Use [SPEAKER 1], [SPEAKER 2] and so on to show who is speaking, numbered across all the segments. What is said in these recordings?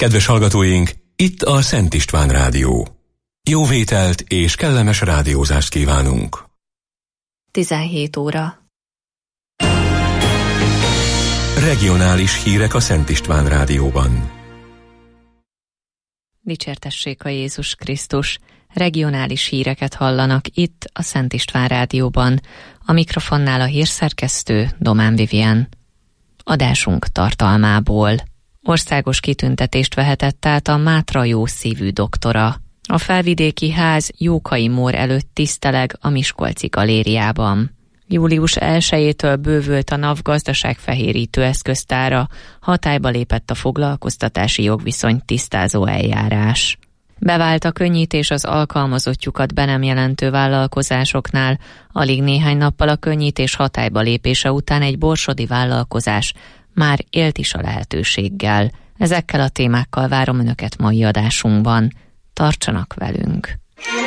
[SPEAKER 1] Kedves hallgatóink, itt a Szent István Rádió. Jó vételt és kellemes rádiózást kívánunk.
[SPEAKER 2] 17 óra.
[SPEAKER 1] Regionális hírek a Szent István Rádióban.
[SPEAKER 2] Dicsértessék a Jézus Krisztus! Regionális híreket hallanak itt a Szent István Rádióban. A mikrofonnál a hírszerkesztő Domán Vivien. Adásunk tartalmából. Országos kitüntetést vehetett át a Mátra jó szívű doktora. A Felvidéki Ház Jókai Mór előtt tiszteleg a Miskolci Galériában. Július 1-től bővült a NAV gazdaságfehérítő eszköztára, hatályba lépett a foglalkoztatási jogviszonyt tisztázó eljárás. Bevált a könnyítés az alkalmazottjukat be nem jelentő vállalkozásoknál, alig néhány nappal a könnyítés hatályba lépése után egy borsodi vállalkozás már élt is a lehetőséggel. Ezekkel a témákkal várom Önöket mai adásunkban. Tartsanak velünk!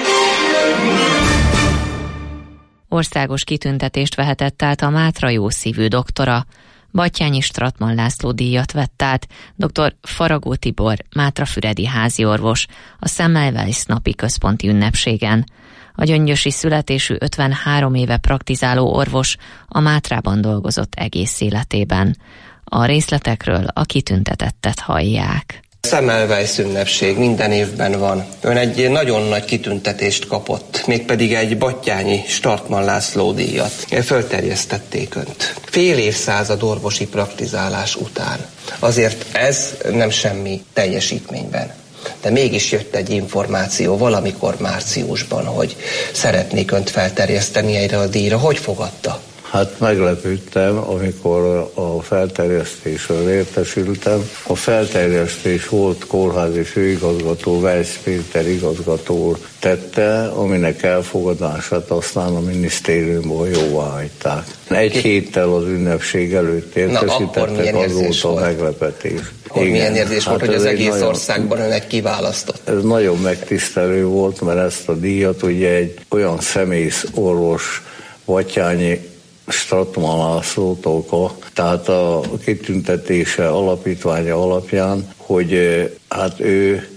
[SPEAKER 2] Országos kitüntetést vehetett át a Mátra jó szívű doktora. Batthyányi Stratman László díjat vett át dr. Faragó Tibor mátrafüredi háziorvos a Semmelweis napi központi ünnepségen. A gyöngyösi születésű 53 éve praktizáló orvos a Mátrában dolgozott egész életében. A részletekről a kitüntetettet hallják.
[SPEAKER 3] Semmelweis ünnepség minden évben van. Ön egy nagyon nagy kitüntetést kapott, mégpedig egy Batthyányi Stratman László díjat. Fölterjesztették önt. Fél évszázad orvosi praktizálás után. Azért ez nem semmi teljesítményben. De mégis jött egy információ valamikor márciusban, hogy szeretnék önt felterjeszteni erre a díjra. Hogy fogadta?
[SPEAKER 4] Hát meglepődtem, amikor a felterjesztésről értesültem. A felterjesztés volt kórházi főigazgató, Weiss Péter igazgató tette, aminek elfogadását aztán a minisztériumból jóváhagyták. Egy héttel az ünnepség előtt értesítettek, azóta a meglepetés.
[SPEAKER 3] Milyen érzés volt, hogy az egész országban önnek kiválasztott?
[SPEAKER 4] Ez nagyon megtisztelő volt, mert ezt a díjat ugye egy olyan személysz orvos, Batthyányi Stratman Lászlótól kap, tehát a kitüntetése alapítványa alapján, hogy hát ő,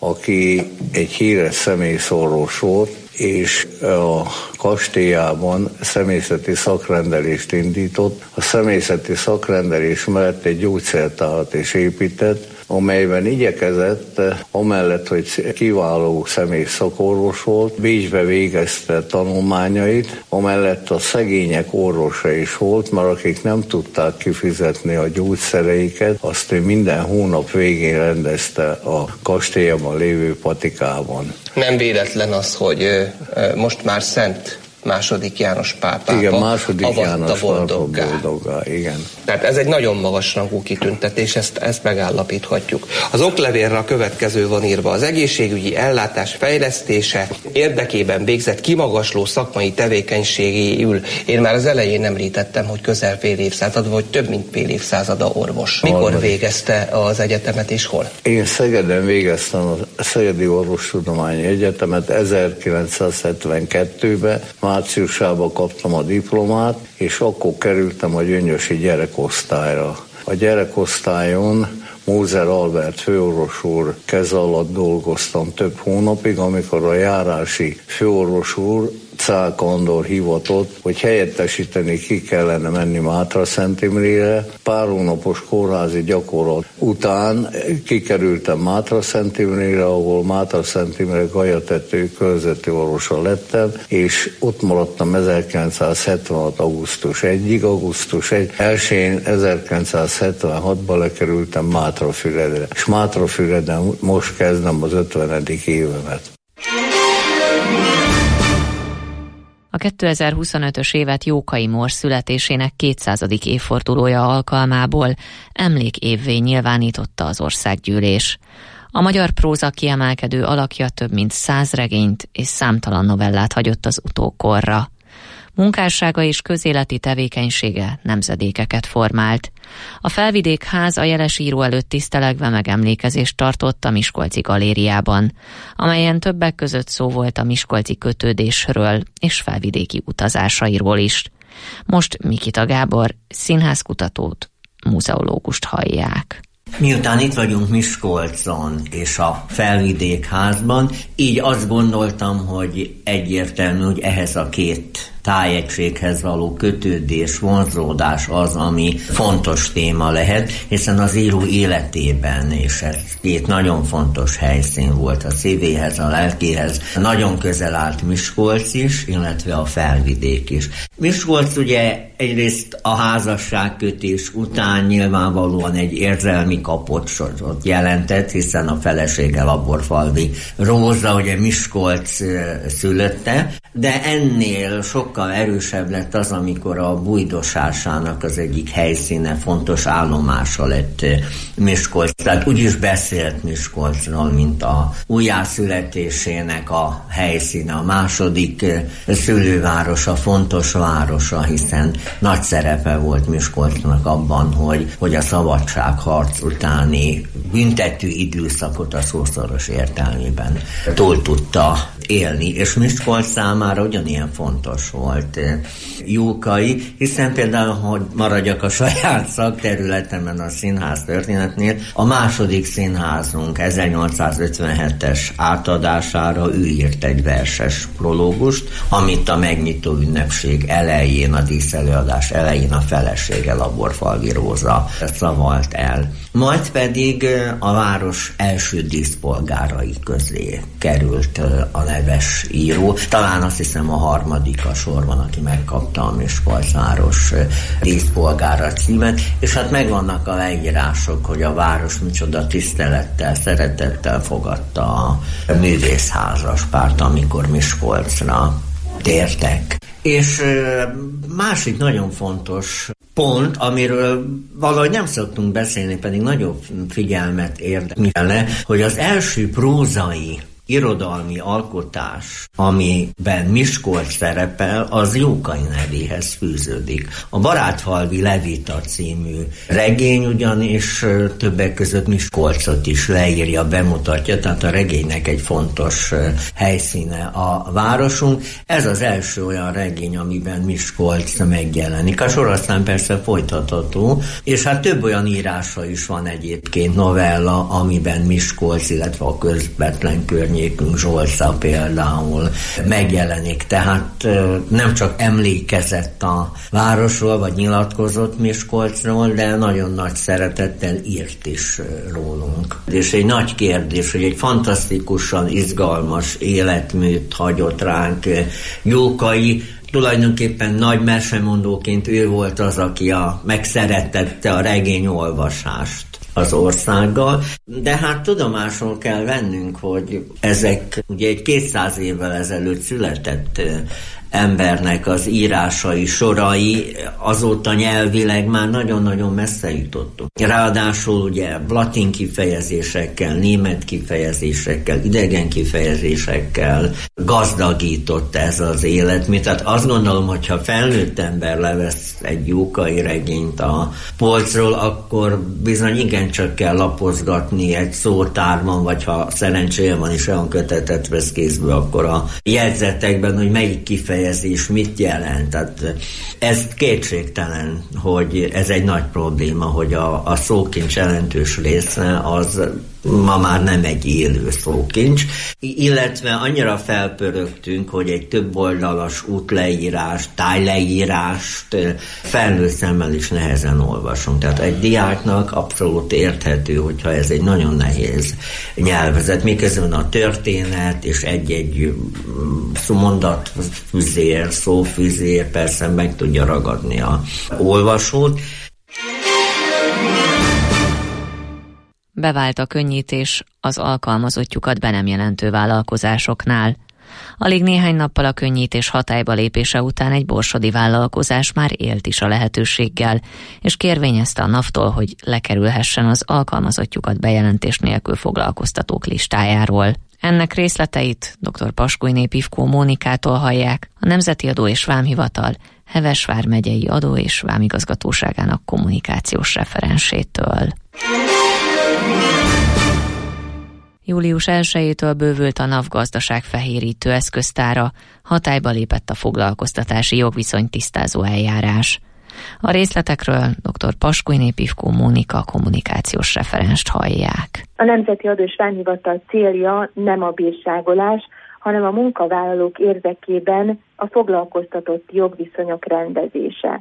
[SPEAKER 4] aki egy híres személyszorvos volt, és a kastélyában személyzeti szakrendelést indított. A személyzeti szakrendelés mellett egy gyógyszertárat is épített, amelyben igyekezett, amellett, hogy kiváló személy szakorvos volt, Bécsbe végezte tanulmányait, amellett a szegények orvosa is volt, mert akik nem tudták kifizetni a gyógyszereiket, azt ő minden hónap végén rendezte a kastélyban lévő patikában.
[SPEAKER 3] Nem véletlen az, hogy most már Szent második János pápápa.
[SPEAKER 4] Igen, második János boldoggá, igen.
[SPEAKER 3] Tehát ez egy nagyon magas rangú kitüntetés, ezt megállapíthatjuk. Az oklevélre a következő van írva: az egészségügyi ellátás fejlesztése érdekében végzett kimagasló szakmai tevékenységéül. Én már az elején említettem, hogy közel fél évszázad, vagy több mint fél évszázada orvos. Mikor végezte az egyetemet és hol?
[SPEAKER 4] Én Szegeden végeztem a Szegedi Orvostudományi Egyetemet 1972-ben, márciusában kaptam a diplomát, és akkor kerültem a gyöngyösi gyerekosztályra. A gyerekosztályon Mózer Albert főorvos úr keze alatt dolgoztam több hónapig, amikor a járási főorvos úr Czák Andor hivatott, hogy helyettesíteni ki kellene menni Mátraszentimrére. Pár hónapos kórházi gyakorlat után kikerültem Mátraszentimrére, ahol Mátraszentimre Galyatető körzeti orvosa lettem, és ott maradtam 1976. augusztus 1-ig, augusztus 1-én 1976-ban lekerültem Mátrafüredre, és Mátrafüreden most kezdem az 50. évemet.
[SPEAKER 2] A 2025-ös évet Jókai Mór születésének 200. évfordulója alkalmából emlékévvé nyilvánította az országgyűlés. A magyar próza kiemelkedő alakja több mint 100 regényt és számtalan novellát hagyott az utókorra. Munkássága és közéleti tevékenysége nemzedékeket formált. A Felvidék Ház a jeles író előtt tisztelegve megemlékezést tartott a Miskolci Galériában, amelyen többek között szó volt a miskolci kötődésről és felvidéki utazásairól is. Most Mikita Gábor színházkutatót, muzeológust hallják.
[SPEAKER 5] Miután itt vagyunk Miskolcon és a Felvidékházban, így azt gondoltam, hogy egyértelmű, hogy ehhez a két tájegységhez való kötődés, vonzódás az, ami fontos téma lehet, hiszen az író életében, és ez két nagyon fontos helyszín volt a szívéhez, a lelkéhez, nagyon közel állt Miskolc is, illetve a Felvidék is. Miskolc ugye egyrészt a házasságkötés után nyilvánvalóan egy érzelmi kapocsot jelentett, hiszen a felesége Laborfalvi Róza, ugye Miskolc szülötte, de ennél sokkal erősebb lett az, amikor a bujdosásának az egyik helyszíne, fontos állomása lett Miskolc. Tehát úgy is beszélt Miskolcról, mint a újjászületésének a helyszíne, a második szülővárosa, fontos városa, hiszen nagy szerepe volt Miskolcnak abban, hogy a szabadságharc utáni büntető időszakot a szószoros értelmében túl tudta élni, és Miskolc számára ugyanilyen fontos volt Jókai, hiszen például, hogy maradjak a saját szakterületemen a színház történetnél, a második színházunk 1857-es átadására ő írt egy verses prológust, amit a megnyitó ünnepség elején, a díszelőadás elején a felesége Laborfalvi Róza szavalt el. Majd pedig a város első díszpolgárai közé került a neves író. Talán azt hiszem a harmadik a sorban, aki megkapta a Miskolcváros díszpolgára címet, és hát megvannak a leírások, hogy a város micsoda tisztelettel, szeretettel fogadta a művészházaspárt, amikor Miskolcra tértek. És másik nagyon fontos pont, amiről valahogy nem szoktunk beszélni, pedig nagyobb figyelmet érdemelne, hogy az első prózai irodalmi alkotás, amiben Miskolc szerepel, az Jókai nevéhez fűződik. A Barátfalvi Levita című regény ugyanis többek között Miskolcot is leírja, bemutatja, tehát a regénynek egy fontos helyszíne a városunk. Ez az első olyan regény, amiben Miskolc megjelenik. A sor aztán persze folytatható, és hát több olyan írása is van egyébként, novella, amiben Miskolc, illetve a közvetlen környékünk, Zsolca például megjelenik, tehát nem csak emlékezett a városról, vagy nyilatkozott Miskolcról, de nagyon nagy szeretettel írt is rólunk. És egy nagy kérdés, hogy egy fantasztikusan izgalmas életműt hagyott ránk Jókai. Tulajdonképpen nagy mesemondóként ő volt az, aki megszeretette a regényolvasást az országgal, de hát tudomásul kell vennünk, hogy ezek ugye egy 200 évvel ezelőtt született embernek az írásai, sorai, azóta nyelvileg már nagyon-nagyon messze jutottunk. Ráadásul ugye latin kifejezésekkel, német kifejezésekkel, idegen kifejezésekkel gazdagított ez az életmű. Tehát azt gondolom, hogyha felnőtt ember levesz egy Jókai regényt a polcról, akkor bizony igencsak kell lapozgatni egy szótárban, vagy ha szerencséje van és olyan kötetet vesz kézbe, akkor a jegyzetekben, hogy melyik kifejezés mit jelent. Tehát ez kétségtelen, hogy ez egy nagy probléma, hogy a szókincs jelentős része az ma már nem egy élő szókincs, illetve annyira felpörögtünk, hogy egy több oldalas útleírást, tájleírást felnőtt szemmel is nehezen olvasunk. Tehát egy diáknak abszolút érthető, hogyha ez egy nagyon nehéz nyelvezet, miközben a történet és egy-egy mondatfüzér, szófüzér persze meg tudja ragadni a olvasót.
[SPEAKER 2] Bevált a könnyítés az alkalmazottjukat be nem jelentő vállalkozásoknál. Alig néhány nappal a könnyítés hatályba lépése után egy borsodi vállalkozás már élt is a lehetőséggel, és kérvényezte a NAV-tól, hogy lekerülhessen az alkalmazottjukat bejelentés nélkül foglalkoztatók listájáról. Ennek részleteit dr. Paskújné Pivkó Mónikától hallják, a Nemzeti Adó és Vámhivatal Heves vármegyei adó- és vámigazgatóságának kommunikációs referensétől. Július 1-től bővült a NAV gazdaságfehérítő eszköztára, hatályba lépett a foglalkoztatási jogviszony tisztázó eljárás. A részletekről dr. Paskuiné Pivkó Mónika kommunikációs referenst hallják.
[SPEAKER 6] A Nemzeti Adó és Vámhivatal célja nem a bírságolás, hanem a munkavállalók érdekében a foglalkoztatott jogviszonyok rendezése.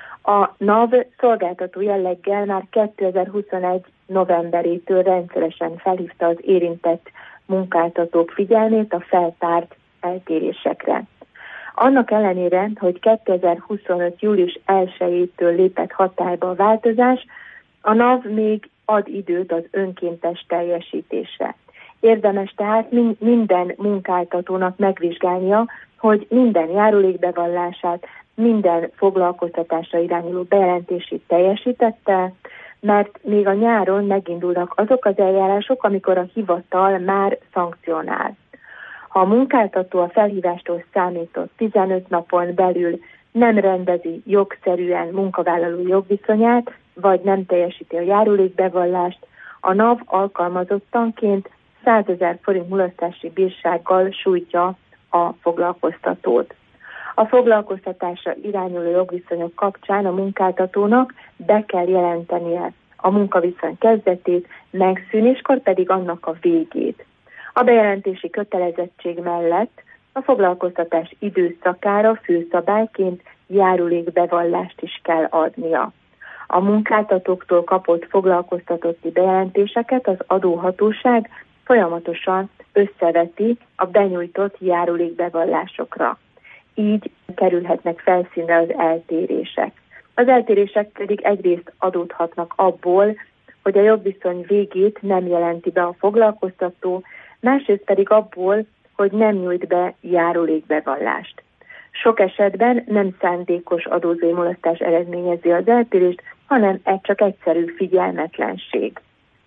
[SPEAKER 6] A NAV szolgáltató jelleggel már 2021. novemberétől rendszeresen felhívta az érintett munkáltatók figyelmét a feltárt eltérésekre. Annak ellenére, hogy 2025. július 1-től lépett hatályba a változás, a NAV még ad időt az önkéntes teljesítésre. Érdemes tehát minden munkáltatónak megvizsgálnia, hogy minden járulékbevallását, minden foglalkoztatásra irányuló bejelentését teljesítette, mert még a nyáron megindulnak azok az eljárások, amikor a hivatal már szankcionál. Ha a munkáltató a felhívástól számított 15 napon belül nem rendezi jogszerűen munkavállaló jogviszonyát, vagy nem teljesíti a járulékbevallást, a NAV alkalmazottanként 100 000 forint mulasztási bírsággal sújtja a foglalkoztatót. A foglalkoztatásra irányuló jogviszonyok kapcsán a munkáltatónak be kell jelentenie a munkaviszony kezdetét, megszűnéskor pedig annak a végét. A bejelentési kötelezettség mellett a foglalkoztatás időszakára főszabályként járulékbevallást is kell adnia. A munkáltatóktól kapott foglalkoztatotti bejelentéseket az adóhatóság folyamatosan összeveti a benyújtott járulékbevallásokra. Így kerülhetnek felszínre az eltérések. Az eltérések pedig egyrészt adódhatnak abból, hogy a jogviszony végét nem jelenti be a foglalkoztató, másrészt pedig abból, hogy nem nyújt be járulékbevallást. Sok esetben nem szándékos adózói mulasztás eredményezi az eltérést, hanem csak egyszerű figyelmetlenség.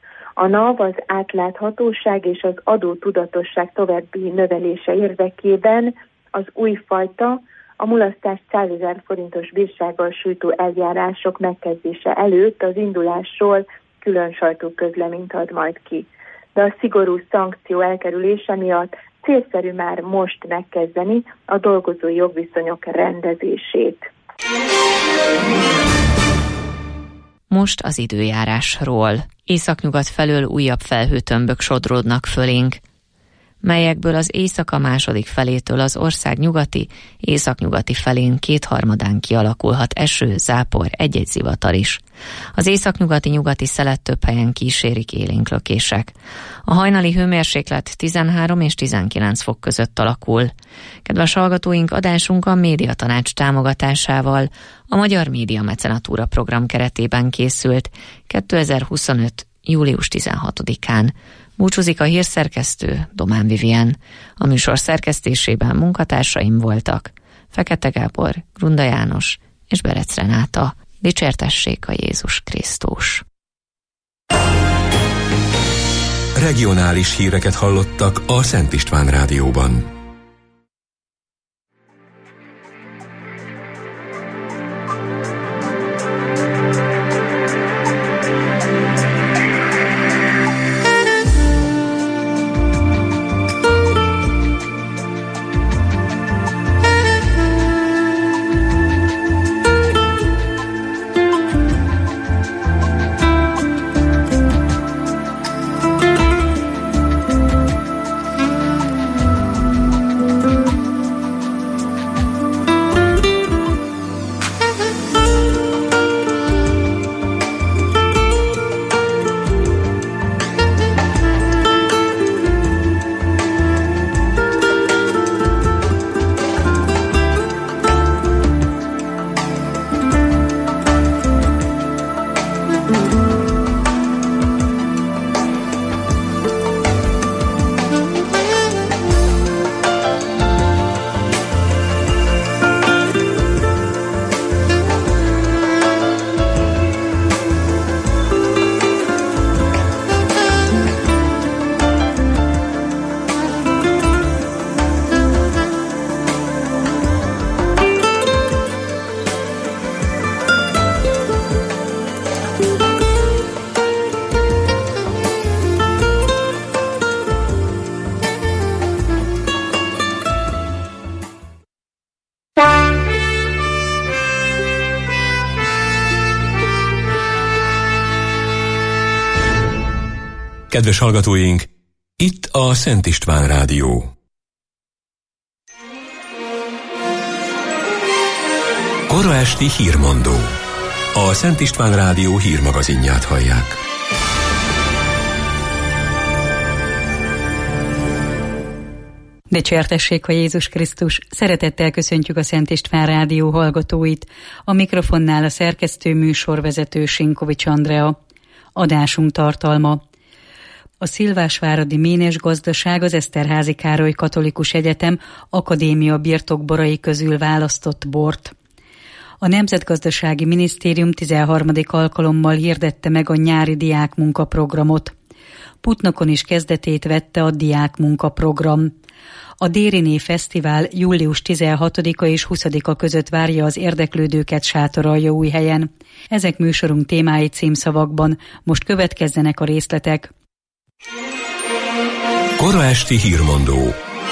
[SPEAKER 6] A NAV az átláthatóság és az adótudatosság további növelése érdekében az újfajta, a mulasztást 100 000 forintos bírsággal sújtó eljárások megkezdése előtt az indulásról külön sajtóközleményt ad majd ki. De a szigorú szankció elkerülése miatt célszerű már most megkezdeni a dolgozói jogviszonyok rendezését.
[SPEAKER 2] Most az időjárásról. Északnyugat felől újabb felhőtömbök sodródnak fölénk, melyekből az éjszaka második felétől az ország nyugati, északnyugati felén 2/3 kialakulhat eső, zápor, egy-egy zivatar is. Az északnyugati-nyugati szelet több helyen kísérik élénklökések. A hajnali hőmérséklet 13 és 19 fok között alakul. Kedves hallgatóink, adásunk a Médiatanács támogatásával a Magyar Média Mecenatúra program keretében készült 2025. július 16-án. Búcsúzik a hírszerkesztő, Domán Vivien. A műsor szerkesztésében munkatársaim voltak Fekete Gábor, Grunda János és Berec Renáta. Dicsértessék a Jézus Krisztus!
[SPEAKER 1] Regionális híreket hallottak a Szent István Rádióban. Kedves hallgatóink, itt a Szent István Rádió. Kora esti hírmondó. A Szent István Rádió hírmagazinját hallják.
[SPEAKER 7] Dicsértessék a Jézus Krisztus! Szeretettel köszöntjük a Szent István Rádió hallgatóit. A mikrofonnál a szerkesztő műsorvezető Sinkovics Andrea. Adásunk tartalma. A Szilvásváradi Ménes Gazdaság az Eszterházy Károly Katolikus Egyetem akadémia birtokborai közül választott bort. A Nemzetgazdasági Minisztérium 13. alkalommal hirdette meg a nyári diákmunkaprogramot. Putnokon is kezdetét vette a diákmunkaprogram. A Dériné Fesztivál július 16-a és 20-a között várja az érdeklődőket Sátoraljaújhelyen. Ezek műsorunk témái címszavakban. Most következzenek a részletek.
[SPEAKER 1] Kora esti hírmondó.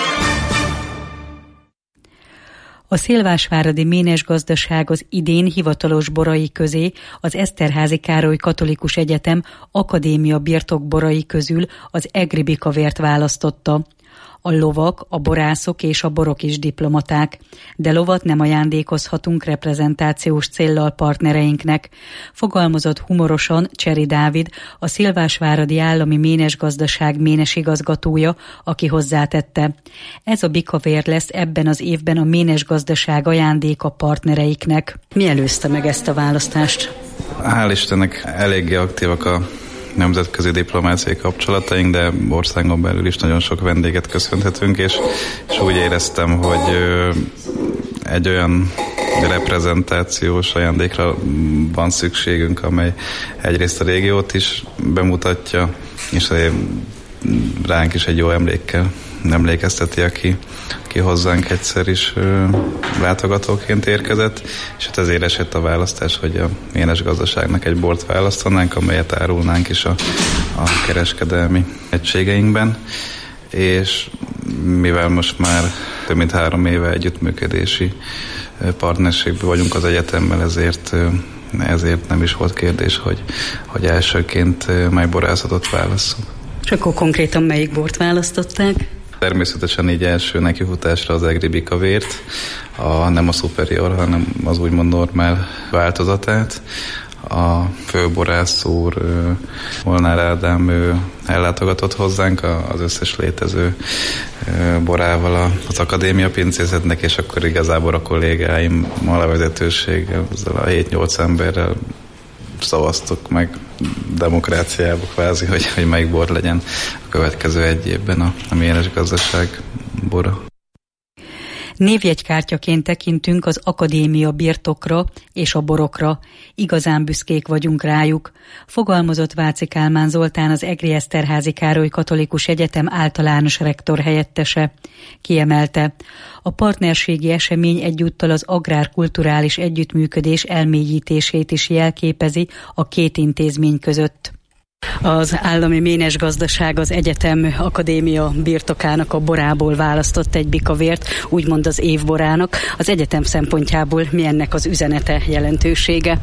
[SPEAKER 7] A Szilvásváradi Ménes Gazdaság az idén hivatalos borai közé az Eszterházy Károly Katolikus Egyetem akadémia birtokborai közül az egri bikavért választotta. A lovak, a borászok és a borok is diplomaták, de lovat nem ajándékozhatunk reprezentációs céllal partnereinknek, fogalmazott humorosan Cseri Dávid, a Szilvásváradi Állami Ménes Gazdaság ménes igazgatója, aki hozzátette: ez a bikavér lesz ebben az évben a Ménes Gazdaság ajándéka partnereiknek. Mi előzte meg ezt a választást?
[SPEAKER 8] Hál' Istennek eléggé aktívak a nemzetközi diplomáciai kapcsolataink, de országon belül is nagyon sok vendéget köszönhetünk, és úgy éreztem, hogy egy olyan reprezentációs ajándékra van szükségünk, amely egyrészt a régiót is bemutatja, és ránk is egy jó emlékkel emlékezteti, aki hozzánk egyszer is látogatóként érkezett, és hát ezért esett a választás, hogy a Ménes Gazdaságnak egy bort választanánk, amelyet árulnánk is a kereskedelmi egységeinkben, és mivel most már több mint 3 éve együttműködési partnerségben vagyunk az egyetemmel, ezért nem is volt kérdés, hogy elsőként mely borászatot válasszunk.
[SPEAKER 7] És akkor konkrétan melyik bort választották?
[SPEAKER 8] Természetesen így első nekifutásra az egri bikavért, nem a superior, hanem az úgymond normál változatát. A főborász úr, Molnár Ádám, ellátogatott hozzánk az összes létező borával az akadémia pincészetnek, és akkor igazából a kollégáimmal, a vezetőséggel, ezzel a 7-8 emberrel szavaztuk meg demokráciába kvázi, hogy melyik bor legyen a következő egy évben a Ménes Gazdaság bora.
[SPEAKER 7] Névjegykártyaként tekintünk az akadémia birtokra és a borokra. Igazán büszkék vagyunk rájuk, fogalmazott Váci Kálmán Zoltán, az Egri Eszterházy Károly Katolikus Egyetem általános rektor helyettese. Kiemelte: a partnerségi esemény egyúttal az agrárkulturális együttműködés elmélyítését is jelképezi a két intézmény között. Az Állami Ménes Gazdaság az egyetem akadémia birtokának a borából választott egy bikavért, úgymond az évborának. Az egyetem szempontjából mi ennek az üzenete, jelentősége?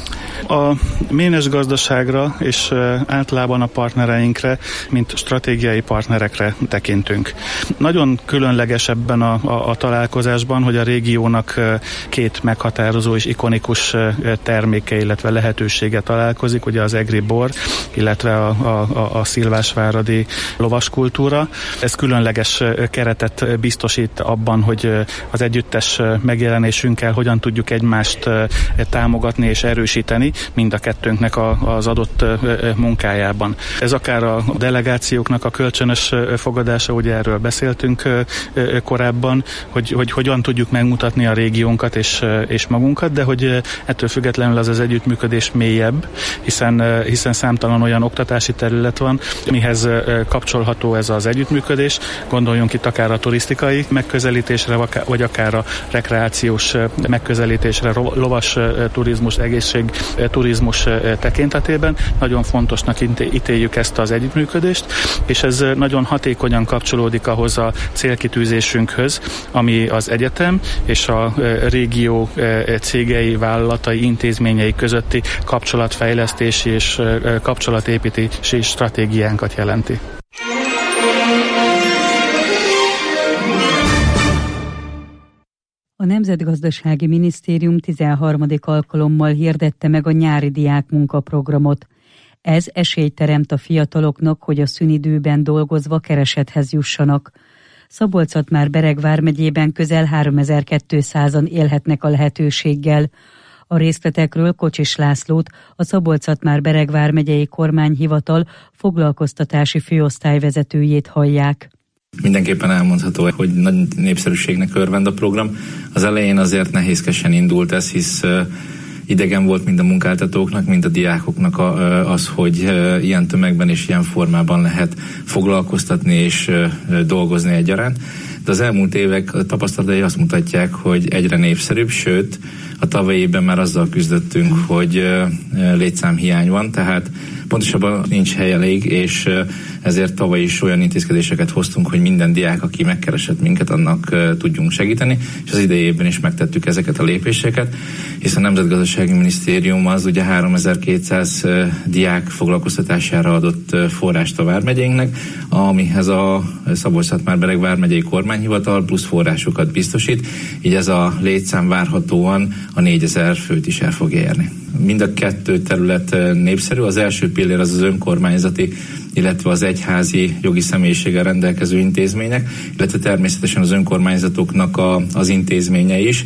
[SPEAKER 9] A Ménes Gazdaságra és általában a partnereinkre, mint stratégiai partnerekre tekintünk. Nagyon különleges ebben a találkozásban, hogy a régiónak két meghatározó és ikonikus terméke, illetve lehetősége találkozik, ugye az egri bor, illetve a szilvásváradi lovaskultúra. Ez különleges keretet biztosít abban, hogy az együttes megjelenésünkkel hogyan tudjuk egymást támogatni és erősíteni, mind a kettőnknek az adott munkájában. Ez akár a delegációknak a kölcsönös fogadása, ugye erről beszéltünk korábban, hogy hogyan tudjuk megmutatni a régiónkat és magunkat, de hogy ettől függetlenül az együttműködés mélyebb, hiszen számtalan olyan oktatási terület van, mihez kapcsolható ez az együttműködés. Gondoljunk itt akár a turisztikai megközelítésre, vagy akár a rekreációs megközelítésre, lovas turizmus, egészség turizmus tekintetében. Nagyon fontosnak ítéljük ezt az együttműködést, és ez nagyon hatékonyan kapcsolódik ahhoz a célkitűzésünkhöz, ami az egyetem és a régió cégei, vállalatai, intézményei közötti kapcsolatfejlesztési és kapcsolatépítési stratégiánkat jelenti.
[SPEAKER 7] A Nemzetgazdasági Minisztérium 13. alkalommal hirdette meg a nyári diákmunkaprogramot. Ez esélyt teremt a fiataloknak, hogy a szünidőben dolgozva keresethez jussanak. Szabolcs-Szatmár-Bereg vármegyében közel 3200-an élhetnek a lehetőséggel. A részletekről Kocsis Lászlót, a Szabolcs-Szatmár-Bereg vármegyei kormányhivatal foglalkoztatási főosztályvezetőjét hallják.
[SPEAKER 10] Mindenképpen elmondható, hogy nagy népszerűségnek örvend a program. Az elején azért nehézkesen indult ez, hisz idegen volt mind a munkáltatóknak, mind a diákoknak az, hogy ilyen tömegben és ilyen formában lehet foglalkoztatni és dolgozni egyaránt. De az elmúlt évek tapasztalatai azt mutatják, hogy egyre népszerűbb, sőt, a tavalyi évben már azzal küzdöttünk, hogy létszámhiány van, tehát pontosabban nincs hely elég, és ezért tavaly is olyan intézkedéseket hoztunk, hogy minden diák, aki megkeresett minket, annak tudjunk segíteni, és az idei évben is megtettük ezeket a lépéseket, hiszen a Nemzetgazdasági Minisztérium az ugye 3200 diák foglalkoztatására adott forrást a vármegyénknek, amihez a Szabolcs-Szatmár-Bereg vármegyei kormányhivatal plusz forrásokat biztosít, így ez a létszám várhatóan a 4000 főt is el fog érni. Mind a kettő terület népszerű. Az első pillér az önkormányzati, illetve az egyházi jogi személyiséggel rendelkező intézmények, illetve természetesen az önkormányzatoknak az intézménye is.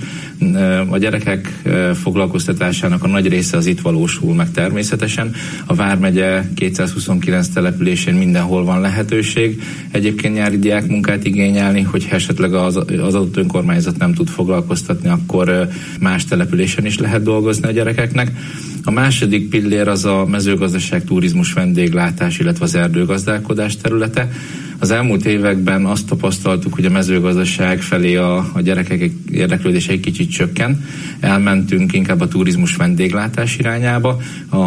[SPEAKER 10] A gyerekek foglalkoztatásának a nagy része az itt valósul meg természetesen. A vármegye 229 településén mindenhol van lehetőség. Egyébként nyári diákmunkát igényelni, hogyha esetleg az adott önkormányzat nem tud foglalkoztatni, akkor más településen is lehet dolgozni a gyerekeknek. A második pillér az a mezőgazdaság, turizmus, vendéglátás, illetve az erdőgazdálkodás területe. Az elmúlt években azt tapasztaltuk, hogy a mezőgazdaság felé a gyerekek érdeklődése egy kicsit csökken. Elmentünk inkább a turizmus, vendéglátás irányába,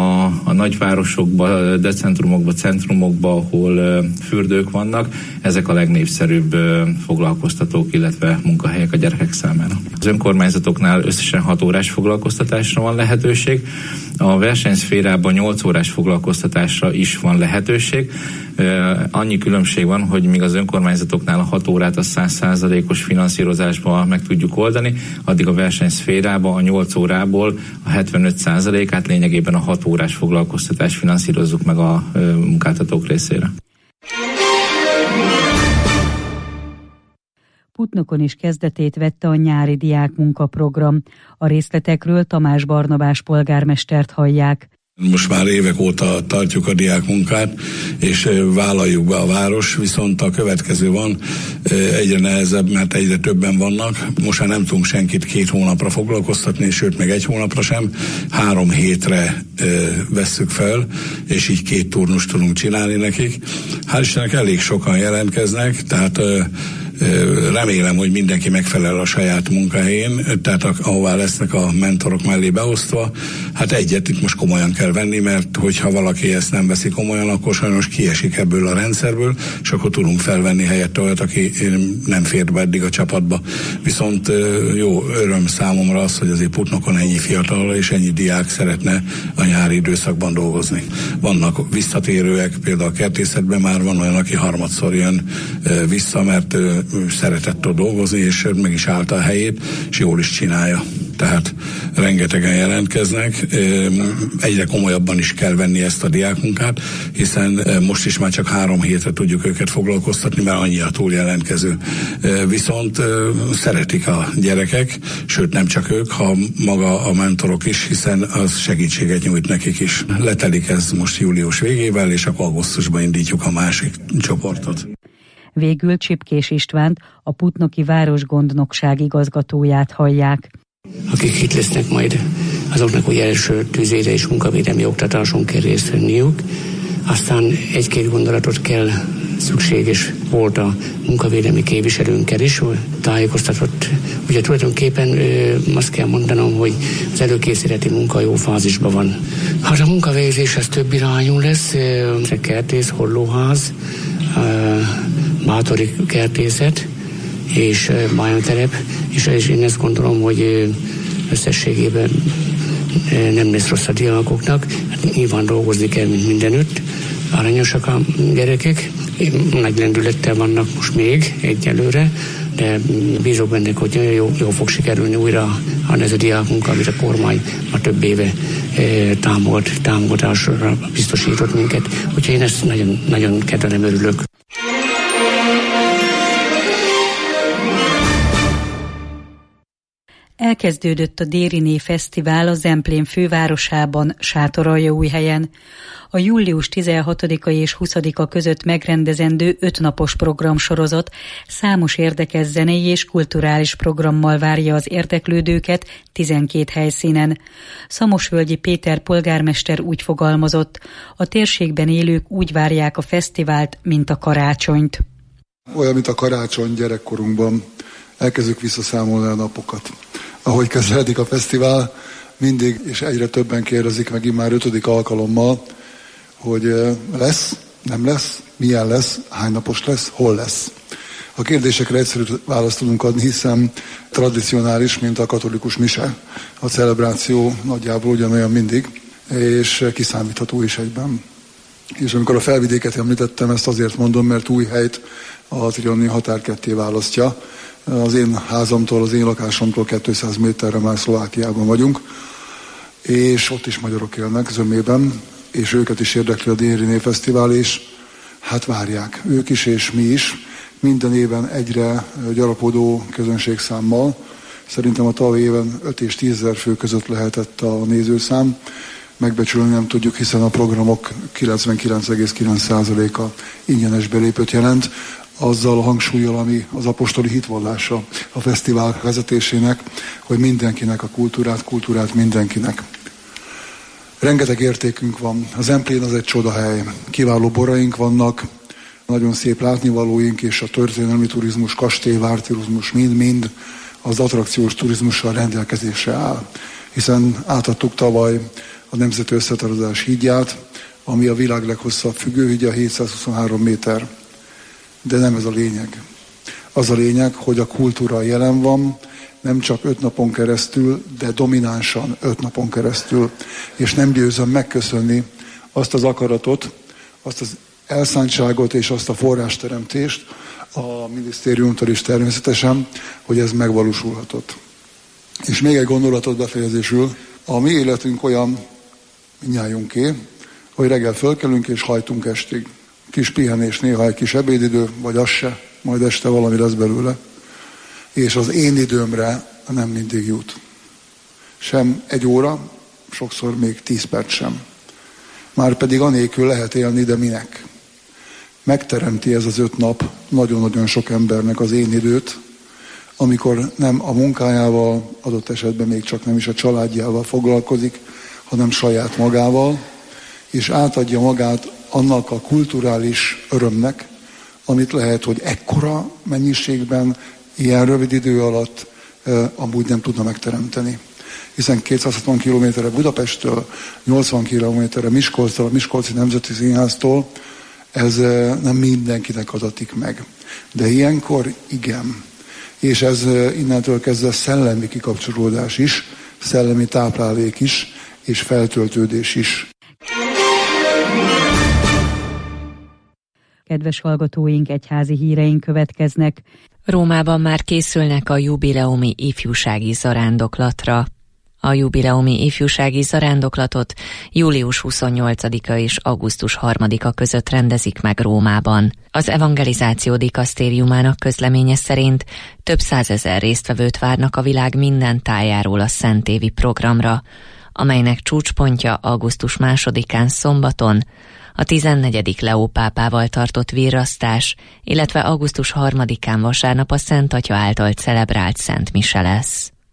[SPEAKER 10] a nagyvárosokba, decentrumokba, centrumokba, ahol fürdők vannak. Ezek a legnépszerűbb foglalkoztatók, illetve munkahelyek a gyerekek számára. Az önkormányzatoknál összesen 6 órás foglalkoztatásra van lehetőség. A versenyszférában 8 órás foglalkoztatásra is van lehetőség. Annyi különbség van, hogy míg az önkormányzatoknál a 6 órát a 100%-os finanszírozásban meg tudjuk oldani, addig a versenyszférában a 8 órából a 75%-át lényegében a 6 órás foglalkoztatást finanszírozzuk meg a munkáltatók részére.
[SPEAKER 7] Putnokon is kezdetét vette a nyári diákmunkaprogram. A részletekről Tamás Barnabás polgármestert hallják.
[SPEAKER 11] Most már évek óta tartjuk a diákmunkát, és vállaljuk be a város, viszont a következő van, egyre nehezebb, mert egyre többen vannak. Most már nem tudunk senkit 2 hónapra foglalkoztatni, sőt, meg 1 hónapra sem. 3 hétre vesszük fel, és így 2 turnust tudunk csinálni nekik. Hál' Istennek elég sokan jelentkeznek, tehát remélem, hogy mindenki megfelel a saját munkahelyén, tehát ahová lesznek a mentorok mellé beosztva. Hát egyet itt most komolyan kell venni, mert hogyha valaki ezt nem veszi komolyan, akkor sajnos kiesik ebből a rendszerből, és akkor tudunk felvenni helyette olyat, aki nem fér be eddig a csapatba. Viszont jó öröm számomra az, hogy azért Putnokon ennyi fiatal és ennyi diák szeretne a nyári időszakban dolgozni. Vannak visszatérőek, például a kertészetben már van olyan, aki harmadszor jön vissza, mert szeretett ott dolgozni, és meg is állta a helyét, és jól is csinálja. Tehát rengetegen jelentkeznek, egyre komolyabban is kell venni ezt a diákmunkát, hiszen most is már csak 3 hétre tudjuk őket foglalkoztatni, mert annyi a túljelentkező. Viszont szeretik a gyerekek, sőt nem csak ők, ha maga a mentorok is, hiszen az segítséget nyújt nekik is. Letelik ez most július végével, és akkor augusztusban indítjuk a másik csoportot.
[SPEAKER 7] Végül Csipkés Istvánt, a Putnoki Városgondnokság igazgatóját hallják.
[SPEAKER 12] Akik itt lesznek majd, azoknak ugye első tűzvédelmi és munkavédelmi oktatáson kell részt venniük. Aztán 1-2 gondolatot kell szükséges volt a munkavédelmi képviselőnkkel is, tájékoztatott. Ugye tulajdonképpen azt kell mondanom, hogy az előkészületi munka jó fázisban van. Hát a munkavégzés az több irányú lesz, kertész, hollóház, bátori kertészet és bányatelep, és én ezt gondolom, hogy összességében nem lesz rossz a diákoknak. Hát nyilván dolgozni kell, mint mindenütt. Aranyosak a gyerekek, nagy lendülettel vannak most még egyelőre, de bízok benne, hogy jó fog sikerülni újra ez a diákmunka, amit a kormány a több éve támogatásra biztosított minket. Úgyhogy én ezt nagyon, nagyon kedvelem, örülök.
[SPEAKER 7] Elkezdődött a Dériné Fesztivál a Zemplén fővárosában, Sátoraljaújhelyen. A július 16-a és 20-a között megrendezendő 5 napos programsorozat számos érdekes zenei és kulturális programmal várja az érdeklődőket 12 helyszínen. Szamosvölgyi Péter polgármester úgy fogalmazott, a térségben élők úgy várják a fesztivált, mint a karácsonyt.
[SPEAKER 13] Olyan, mint a karácsony gyerekkorunkban, elkezdjük visszaszámolni a napokat. Ahogy kezdődik a fesztivál, mindig és egyre többen kérdezik meg immár 5. alkalommal, hogy lesz, nem lesz, milyen lesz, hány napos lesz, hol lesz. A kérdésekre egyszerű választ tudunk adni, hiszen tradicionális, mint a katolikus mise. A celebráció nagyjából ugyanolyan mindig, és kiszámítható is egyben. És amikor a Felvidéket említettem, ezt azért mondom, mert Újhelyt a trianoni határ ketté választja. Az én házamtól, az én lakásomtól 200 méterre már Szlovákiában vagyunk, és ott is magyarok élnek zömében, és őket is érdekli a Dériné Fesztivál, és hát várják ők is, és mi is, minden éven egyre gyarapodó közönségszámmal. Szerintem a tavalyi éven 5 és 10 000 fő között lehetett a nézőszám. Megbecsülni nem tudjuk, hiszen a programok 99,9%-a ingyenes belépőt jelent, azzal a hangsúllyal, ami az apostoli hitvallása a fesztivál vezetésének, hogy mindenkinek a kultúrát mindenkinek. Rengeteg értékünk van. A Zemplén az egy csodahely. Kiváló boraink vannak, nagyon szép látnivalóink, és a történelmi turizmus, kastélyvárturizmus mind-mind az attrakciós turizmussal rendelkezésre áll. Hiszen átadtuk tavaly a Nemzeti Összetartozás hídját, ami a világ leghosszabb függőhídja, 723 méter. De nem ez a lényeg. Az a lényeg, hogy a kultúra jelen van, nem csak 5 napon keresztül, de dominánsan 5 napon keresztül. És nem győzöm megköszönni azt az akaratot, azt az elszántságot és azt a forrásteremtést a minisztériumtól is természetesen, hogy ez megvalósulhatott. És még egy gondolatot befejezésül. A mi életünk olyan, mindnyájunké, hogy reggel fölkelünk és hajtunk estig. Kis pihenés, néha egy kis ebédidő, vagy az se, majd este valami lesz belőle. És az én időmre nem mindig jut. Sem 1 óra, sokszor még 10 perc sem. Márpedig anélkül lehet élni, de minek? Megteremti ez az 5 nap nagyon-nagyon sok embernek az én időt, amikor nem a munkájával, adott esetben még csak nem is a családjával foglalkozik, hanem saját magával, és átadja magát annak a kulturális örömnek, amit lehet, hogy ekkora mennyiségben, ilyen rövid idő alatt amúgy nem tudna megteremteni. Hiszen 260 kilométerre Budapesttől, 80 kilométerre Miskolctól, a Miskolci Nemzeti Színháztól, ez nem mindenkinek adatik meg. De ilyenkor igen. És ez innentől kezdve szellemi kikapcsolódás is, szellemi táplálék is, és feltöltődés is.
[SPEAKER 7] Kedves hallgatóink, egyházi híreink következnek.
[SPEAKER 2] Rómában már készülnek a jubileumi ifjúsági zarándoklatra. A jubileumi ifjúsági zarándoklatot július 28-a és augusztus 3-a között rendezik meg Rómában. Az evangelizáció dikasztériumának közleménye szerint több 100 000 résztvevőt várnak a világ minden tájáról a szentévi programra, amelynek csúcspontja augusztus 2-án szombaton a 14. Leó pápával tartott virrasztás, illetve augusztus 3-án vasárnap a Szent Atya által celebrált Szent Mise lesz.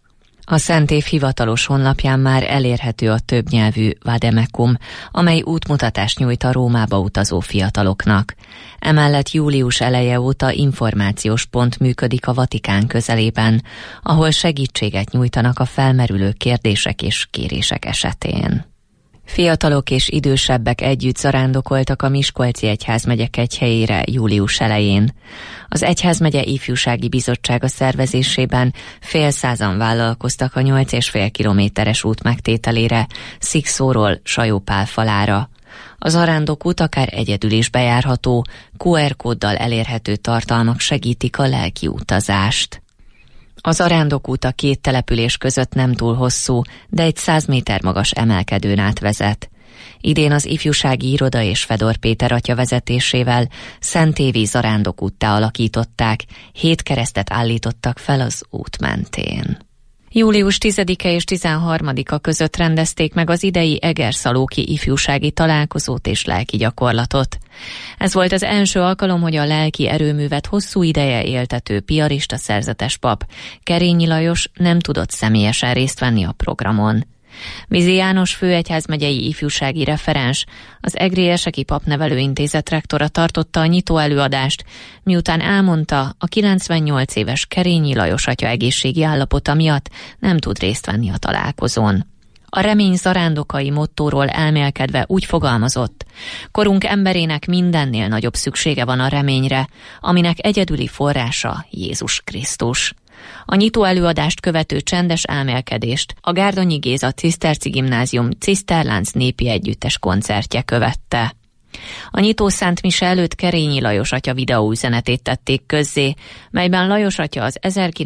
[SPEAKER 2] A Szent Év hivatalos honlapján már elérhető a többnyelvű Vademecum, amely útmutatást nyújt a Rómába utazó fiataloknak. Emellett július eleje óta információs pont működik a Vatikán közelében, ahol segítséget nyújtanak a felmerülő kérdések és kérések esetén. Fiatalok és idősebbek együtt zarándokoltak a Miskolci Egyházmegye kegyhelyére július elején. Az Egyházmegye Ifjúsági Bizottsága szervezésében fél százan vállalkoztak a 8,5 kilométeres út megtételére, Szikszóról Sajópál falára. A zarándokút akár egyedül is bejárható, QR kóddal elérhető tartalmak segítik a lelki utazást. A zarándokút a két település között nem túl hosszú, de egy 100 méter magas emelkedőn átvezet. Idén az ifjúsági iroda és Fedor Péter atya vezetésével szentévi zarándokúttá alakították, 7 keresztet állítottak fel az út mentén. Július 10-e és 13-a között rendezték meg az idei Egerszalóki ifjúsági találkozót és lelki gyakorlatot. Ez volt az első alkalom, hogy a lelki erőművet hosszú ideje éltető piarista szerzetes pap, Kerényi Lajos nem tudott személyesen részt venni a programon. Vizi János főegyházmegyei ifjúsági referens, az Egrieseki Papnevelőintézet rektora tartotta a nyitó előadást, miután elmondta, a 98 éves Kerényi Lajos atya egészségi állapota miatt nem tud részt venni a találkozón. A remény zarándokai mottóról elmélkedve úgy fogalmazott: korunk emberének mindennél nagyobb szüksége van a reményre, aminek egyedüli forrása Jézus Krisztus. A nyitó előadást követő csendes elmélkedést a Gárdonyi Géza Ciszterci Gimnázium Ciszterlánc népi együttes koncertje követte. A nyitó szentmise előtt Kerényi Lajos atya videóüzenetét tették közzé, melyben Lajos atya az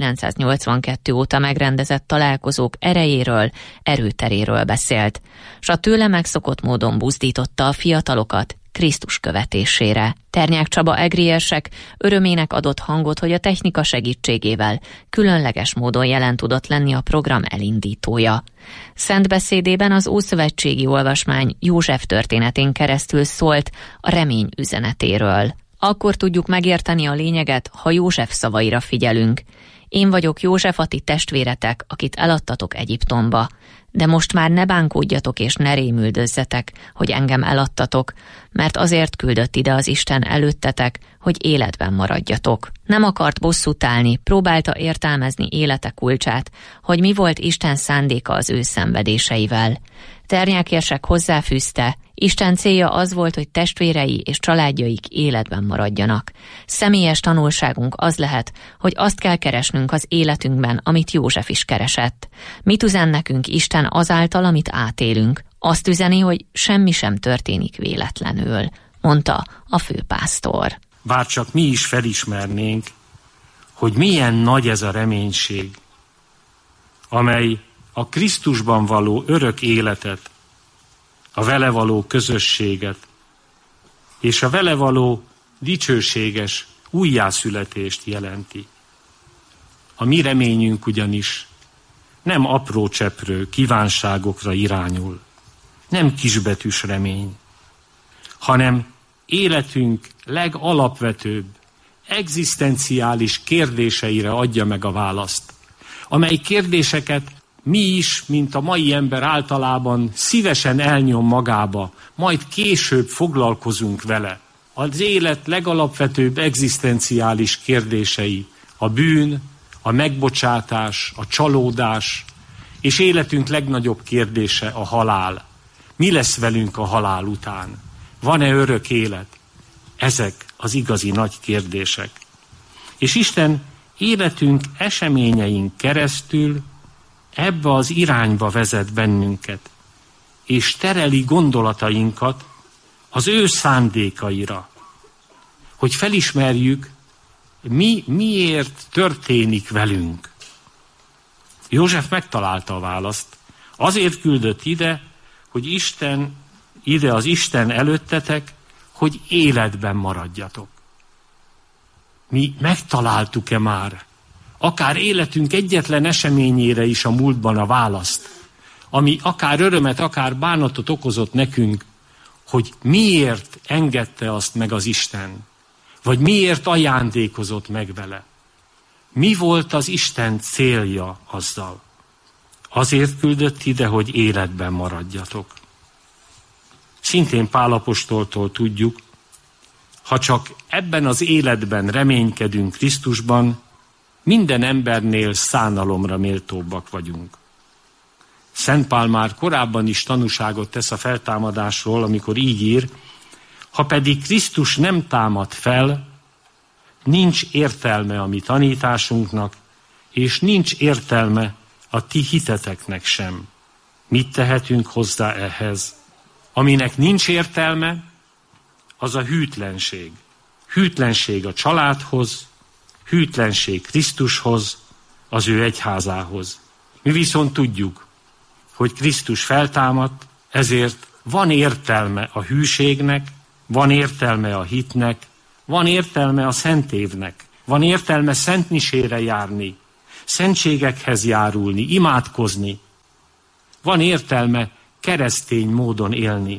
[SPEAKER 2] 1982 óta megrendezett találkozók erejéről, erőteréről beszélt, s a tőle megszokott módon buzdította a fiatalokat Krisztus követésére. Ternyák Csaba egriesek örömének adott hangot, hogy a technika segítségével különleges módon jelen tudott lenni a program elindítója. Szent beszédében az ószövetségi olvasmány József történetén keresztül szólt a remény üzenetéről. Akkor tudjuk megérteni a lényeget, ha József szavaira figyelünk. Én vagyok József, a ti testvéretek, akit eladtatok Egyiptomba. De most már ne bánkódjatok és ne rémüldözzetek, hogy engem eladtatok, mert azért küldött ide az Isten előttetek, hogy életben maradjatok. Nem akart bosszút állni, próbálta értelmezni élete kulcsát, hogy mi volt Isten szándéka az ő szenvedéseivel. Ternyák érsek hozzáfűzte, Isten célja az volt, hogy testvérei és családjaik életben maradjanak. Személyes tanulságunk az lehet, hogy azt kell keresnünk az életünkben, amit József is keresett. Mit üzen nekünk Isten azáltal, amit átélünk? Azt üzeni, hogy semmi sem történik véletlenül, mondta a főpásztor.
[SPEAKER 14] Bárcsak mi is felismernénk, hogy milyen nagy ez a reménység, amely a Krisztusban való örök életet, a vele való közösséget és a vele való dicsőséges újjászületést jelenti. A mi reményünk ugyanis nem apró cseprő kívánságokra irányul, nem kisbetűs remény, hanem életünk legalapvetőbb, egzisztenciális kérdéseire adja meg a választ, amely kérdéseket mi is, mint a mai ember általában szívesen elnyom magába, majd később foglalkozunk vele. Az élet legalapvetőbb egzisztenciális kérdései, a bűn, a megbocsátás, a csalódás, és életünk legnagyobb kérdése a halál. Mi lesz velünk a halál után? Van-e örök élet? Ezek az igazi nagy kérdések. És Isten életünk eseményeink keresztül ebbe az irányba vezet bennünket, és tereli gondolatainkat az ő szándékaira, hogy felismerjük, miért történik velünk. József megtalálta a választ. Azért küldött ide, hogy ide az Isten előttetek, hogy életben maradjatok. Mi megtaláltuk-e már, akár életünk egyetlen eseményére is a múltban a választ, ami akár örömet, akár bánatot okozott nekünk, hogy miért engedte azt meg az Isten, vagy miért ajándékozott meg vele. Mi volt az Isten célja azzal? Azért küldött ide, hogy életben maradjatok. Szintén Pál apostoltól tudjuk, ha csak ebben az életben reménykedünk Krisztusban, minden embernél szánalomra méltóbbak vagyunk. Szent Pál már korábban is tanúságot tesz a feltámadásról, amikor így ír, ha pedig Krisztus nem támad fel, nincs értelme a mi tanításunknak, és nincs értelme a ti hiteteknek sem. Mit tehetünk hozzá ehhez? Aminek nincs értelme, az a hűtlenség. Hűtlenség a családhoz, hűtlenség Krisztushoz, az ő egyházához. Mi viszont tudjuk, hogy Krisztus feltámadt, ezért van értelme a hűségnek, van értelme a hitnek, van értelme a szent évnek, van értelme szentmisére járni, szentségekhez járulni, imádkozni, van értelme keresztény módon élni.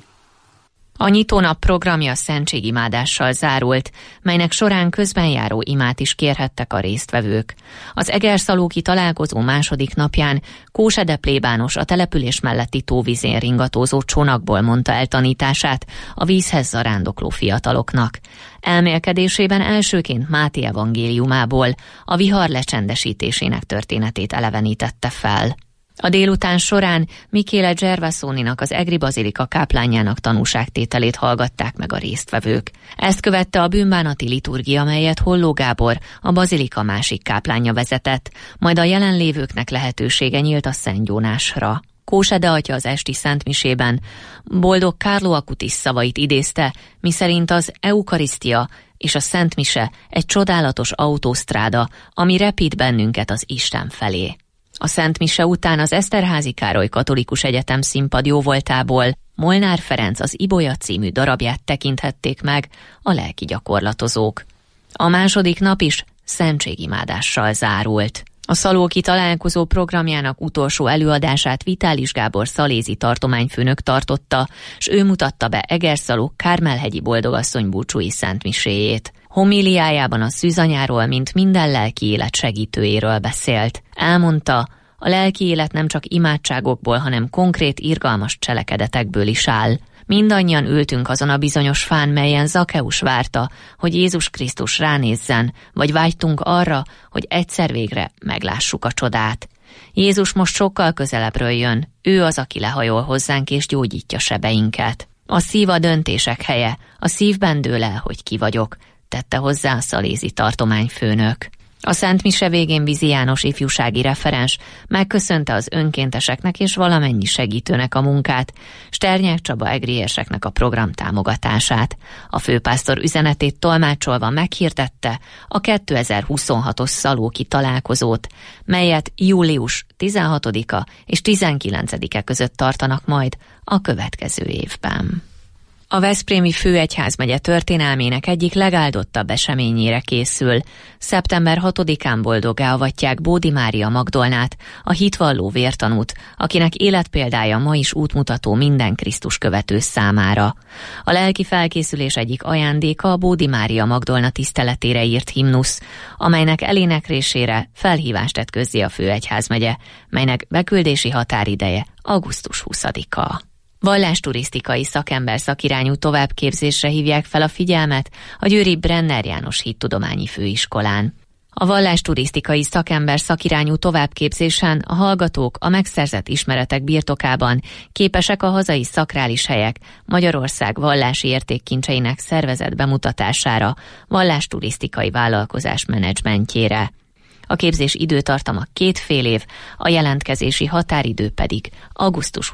[SPEAKER 2] A nyitónap programja szentségimádással zárult, melynek során közbenjáró imát is kérhettek a résztvevők. Az egerszalóki találkozó második napján Kósede plébános a település melletti tóvizén ringatózó csónakból mondta el tanítását a vízhez zarándokló fiataloknak. Elmélkedésében elsőként Máté evangéliumából a vihar lecsendesítésének történetét elevenítette fel. A délután során Michele Gervasoninak, az egri bazilika káplánjának tanúságtételét hallgatták meg a résztvevők. Ezt követte a bűnbánati liturgia, melyet Holló Gábor, a bazilika másik káplánja vezetett, majd a jelenlévőknek lehetősége nyílt a szentgyónásra. Kósede atya az esti szentmisében boldog Carlo Acutis szavait idézte, miszerint az eukarisztia és a szentmise egy csodálatos autósztráda, ami repít bennünket az Isten felé. A szentmise után az Eszterházy Károly Katolikus Egyetem színpad jóvoltából Molnár Ferenc az Ibolya című darabját tekinthették meg a lelki gyakorlatozók. A második nap is szentségimádással zárult. A szalóki találkozó programjának utolsó előadását Vitális Gábor szalézi tartományfőnök tartotta, s ő mutatta be Egerszaló Kármelhegyi Boldogasszony búcsúi szentmiséjét. Homíliájában a szűzanyáról, mint minden lelki élet segítőjéről beszélt. Elmondta, a lelki élet nem csak imádságokból, hanem konkrét irgalmas cselekedetekből is áll. Mindannyian ültünk azon a bizonyos fán, melyen Zakeus várta, hogy Jézus Krisztus ránézzen, vagy vágytunk arra, hogy egyszer végre meglássuk a csodát. Jézus most sokkal közelebbről jön, ő az, aki lehajol hozzánk és gyógyítja sebeinket. A szív a döntések helye, a szívben dől el, hogy ki vagyok, tette hozzá a szalézi tartományfőnök. A szentmise végén Vizi János ifjúsági referens megköszönte az önkénteseknek és valamennyi segítőnek a munkát, Sternyák Csaba egri érseknek a program támogatását. A főpásztor üzenetét tolmácsolva meghirdette a 2026-os szalóki találkozót, melyet július 16-a és 19-e között tartanak majd a következő évben. A veszprémi főegyházmegye történelmének egyik legáldottabb eseményére készül. Szeptember 6-án boldoggá avatják Bódi Mária Magdolnát, a hitvalló vértanút, akinek életpéldája ma is útmutató minden Krisztus követő számára. A lelki felkészülés egyik ajándéka a Bódi Mária Magdolna tiszteletére írt himnusz, amelynek eléneklésére felhívást tett közzé a főegyházmegye, melynek beküldési határideje augusztus 20-a. Vallásturisztikai szakember szakirányú továbbképzésre hívják fel a figyelmet a győri Brenner János Hittudományi Főiskolán. A vallásturisztikai szakember szakirányú továbbképzésen a hallgatók a megszerzett ismeretek birtokában képesek a hazai szakrális helyek Magyarország vallási értékkincseinek szervezett bemutatására, vallásturisztikai vállalkozás menedzsmentjére. A képzés időtartama 2,5 év, a jelentkezési határidő pedig augusztus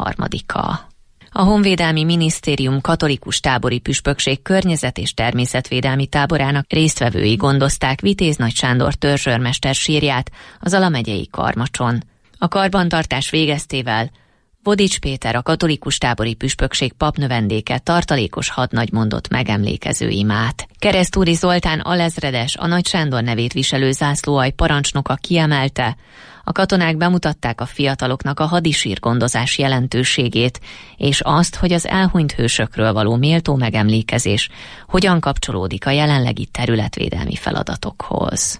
[SPEAKER 2] 23-a. A Honvédelmi Minisztérium katolikus tábori püspökség környezet- és természetvédelmi táborának résztvevői gondozták Vitéz Nagy Sándor törzsőrmester sírját az Zala megyei Karmacson. A karbantartás végeztével Vodics Péter, a katolikus tábori püspökség papnövendéke tartalékos hadnagy mondott megemlékező imát. Keresztúri Zoltán alezredes, a Nagy Sándor nevét viselő zászlóalj parancsnoka kiemelte, a katonák bemutatták a fiataloknak a hadisírgondozás jelentőségét, és azt, hogy az elhunyt hősökről való méltó megemlékezés hogyan kapcsolódik a jelenlegi területvédelmi feladatokhoz.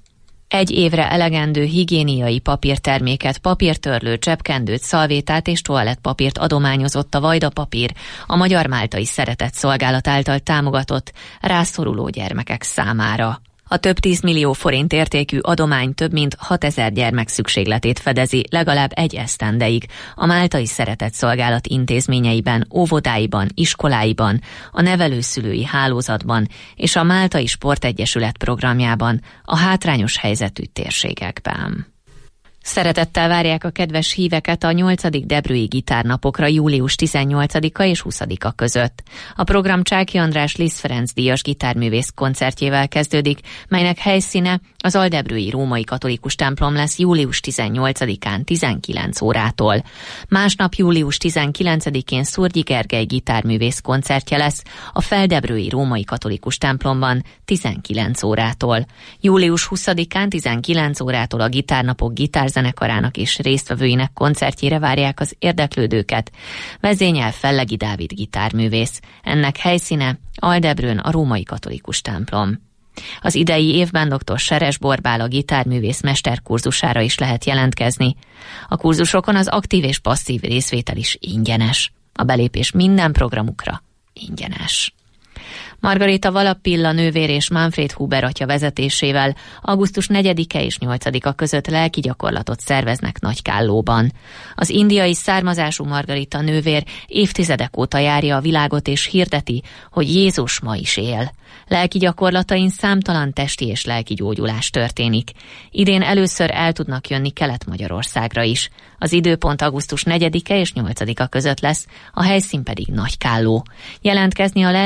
[SPEAKER 2] 1 évre elegendő higiéniai papírterméket, papírtörlő, cseppkendőt, szalvétát és toalettpapírt adományozott a Vajda Papír a Magyar-Máltai Szeretett Szolgálat által támogatott rászoruló gyermekek számára. A több 10 millió forint értékű adomány több mint 6000 gyermek szükségletét fedezi legalább 1 esztendeig a Máltai Szeretett Szolgálat intézményeiben, óvodáiban, iskoláiban, a nevelőszülői hálózatban és a Máltai Sportegyesület programjában a hátrányos helyzetű térségekben. Szeretettel várják a kedves híveket a 8. Debrői Gitárnapokra július 18-a és 20-a között. A program Csáky András Liszt Ferenc díjas gitárművész koncertjével kezdődik, melynek helyszíne az Aldebrői Római Katolikus templom lesz július 18-án 19 órától. Másnap július 19-én Szurgyi Gergely gitárművész koncertje lesz a Feldebrői Római Katolikus templomban 19 órától. Július 20-án 19 órától a Gitárnapok gitárzenekarának és résztvevőinek koncertjére várják az érdeklődőket. Vezényel Fellegi Dávid gitárművész. Ennek helyszíne Aldebrőn a Római Katolikus templom. Az idei évben dr. Seres Borbála gitárművész mesterkurzusára is lehet jelentkezni. A kurzusokon az aktív és passzív részvétel is ingyenes. A belépés minden programukra ingyenes. Margarita Valappilla nővér és Manfred Huber atya vezetésével augusztus 4-e és 8-a között lelki gyakorlatot szerveznek Nagykállóban. Az indiai származású Margarita nővér évtizedek óta járja a világot és hirdeti, hogy Jézus ma is él. Lelki gyakorlatain számtalan testi és lelki gyógyulás történik. Idén először el tudnak jönni Kelet-Magyarországra is. Az időpont augusztus 4-e és 8-a között lesz, a helyszín pedig Nagykálló. Jelentkezni a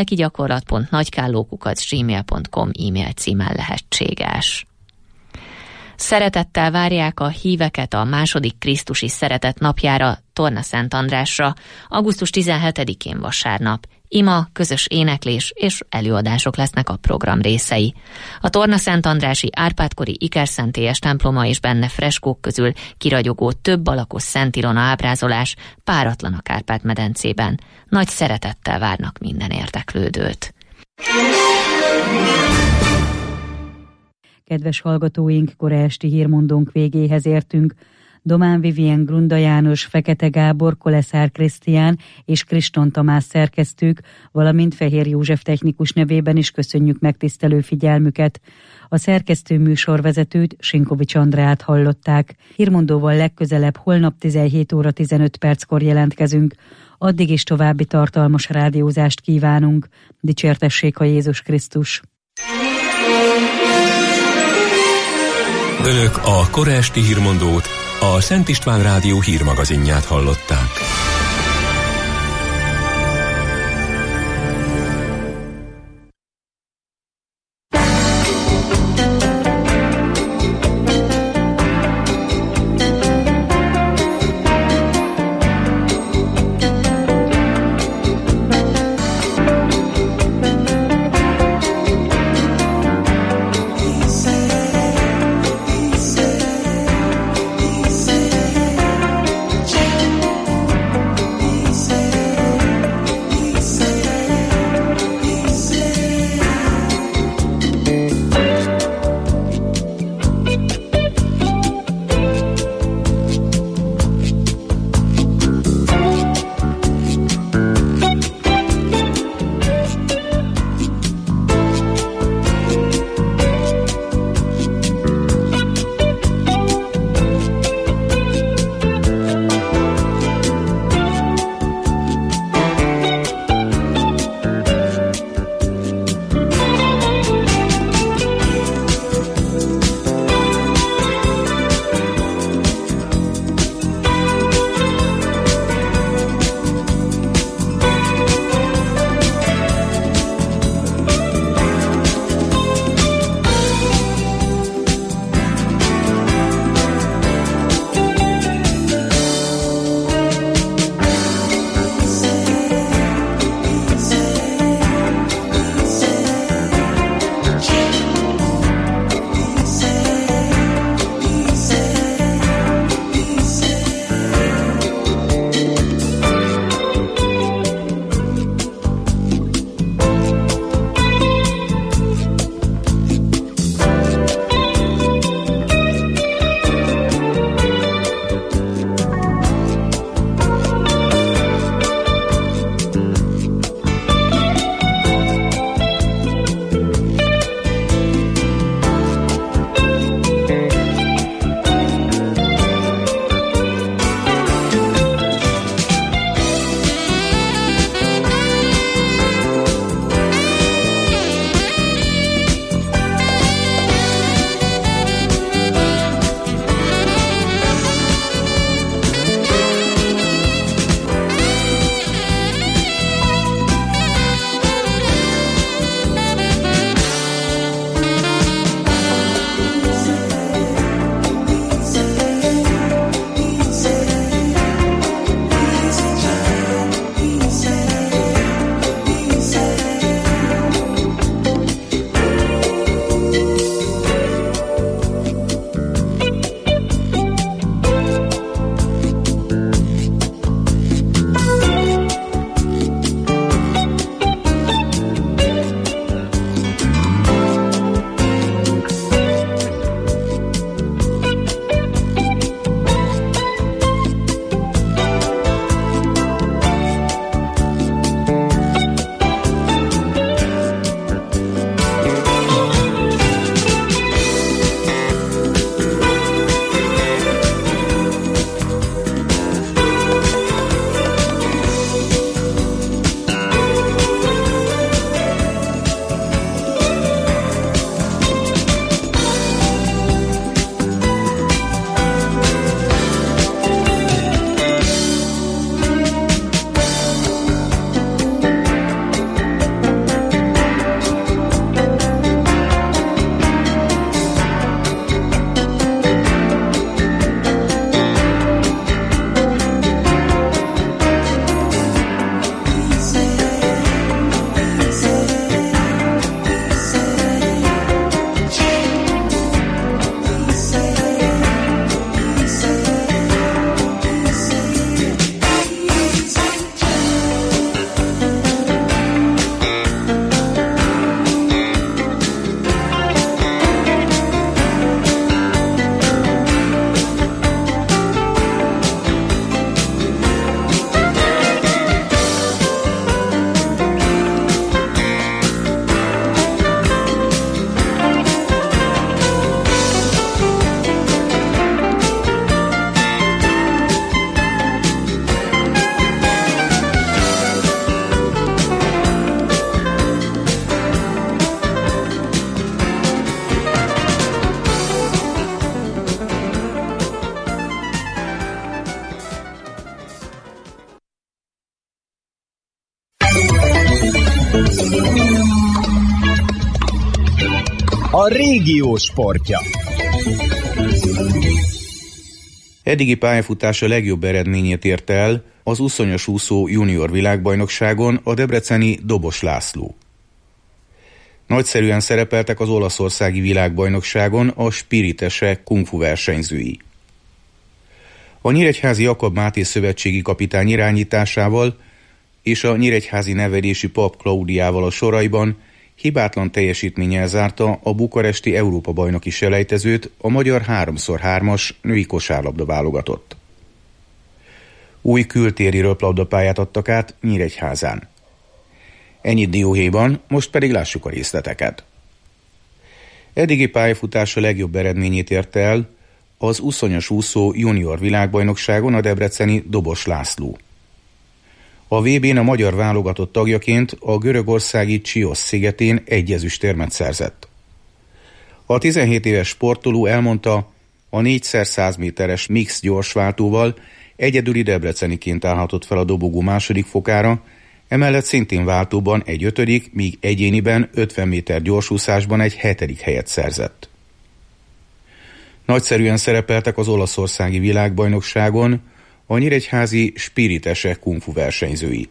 [SPEAKER 2] lelkigyakorlat.nagykálló@gmail.com e-mail címen lehetséges. Szeretettel várják a híveket a második krisztusi szeretet napjára, Torna Szent Andrásra, augusztus 17-én vasárnap. Ima, közös éneklés és előadások lesznek a program részei. A Torna Szent Andrási Árpád-kori ikerszentélyes temploma és benne freskók közül kiragyogó több alakos Szent Ilona ábrázolás páratlan a Kárpát-medencében. Nagy szeretettel várnak minden érdeklődőt.
[SPEAKER 7] Kedves hallgatóink, kora esti hírmondónk végéhez értünk. Domán Vivien, Grunda János, Fekete Gábor, Koleszár Krisztián és Kriston Tamás szerkesztők, valamint Fehér József technikus nevében is köszönjük megtisztelő figyelmüket. A szerkesztő műsorvezetőt, Sinkovics Andreát hallották. Hírmondóval legközelebb holnap 17 óra 15 perckor jelentkezünk. Addig is további tartalmas rádiózást kívánunk. Dicsértessék a Jézus Krisztus!
[SPEAKER 1] Önök a kora esti hírmondót, a Szent István Rádió hírmagazinját hallották.
[SPEAKER 15] a régió sportja.
[SPEAKER 16] Eddigi pályafutása legjobb eredményét érte el az úszonyos úszó junior világbajnokságon a debreceni Dobos László. Nagyszerűen szerepeltek az olaszországi világbajnokságon a spiritese kungfu versenyzői. A nyíregyházi Jakab Máté szövetségi kapitány irányításával és a nyíregyházi nevelési pap Klaudiával a soraiban hibátlan teljesítménnyel zárta a bukaresti Európa-bajnoki selejtezőt a magyar 3x3-as női kosárlabda válogatott. Új kültéri röplabdapályát adtak át Nyíregyházán. Ennyit dióhéjban, most pedig lássuk a részleteket. Eddigi pályafutása legjobb eredményét érte el az úszonyos úszó junior világbajnokságon a debreceni Dobos László. A VB-n a magyar válogatott tagjaként a görögországi Csios szigetén 1 ezüstérmet szerzett. A 17 éves sportoló elmondta, a 4x100 méteres mix gyorsváltóval egyedüli debreceniként állhatott fel a dobogó második fokára, emellett szintén váltóban egy 5., míg egyéniben 50 méter gyorsúszásban egy 7. helyet szerzett. Nagyszerűen szerepeltek az olaszországi világbajnokságon a nyíregyházi spiritese kungfu versenyzői.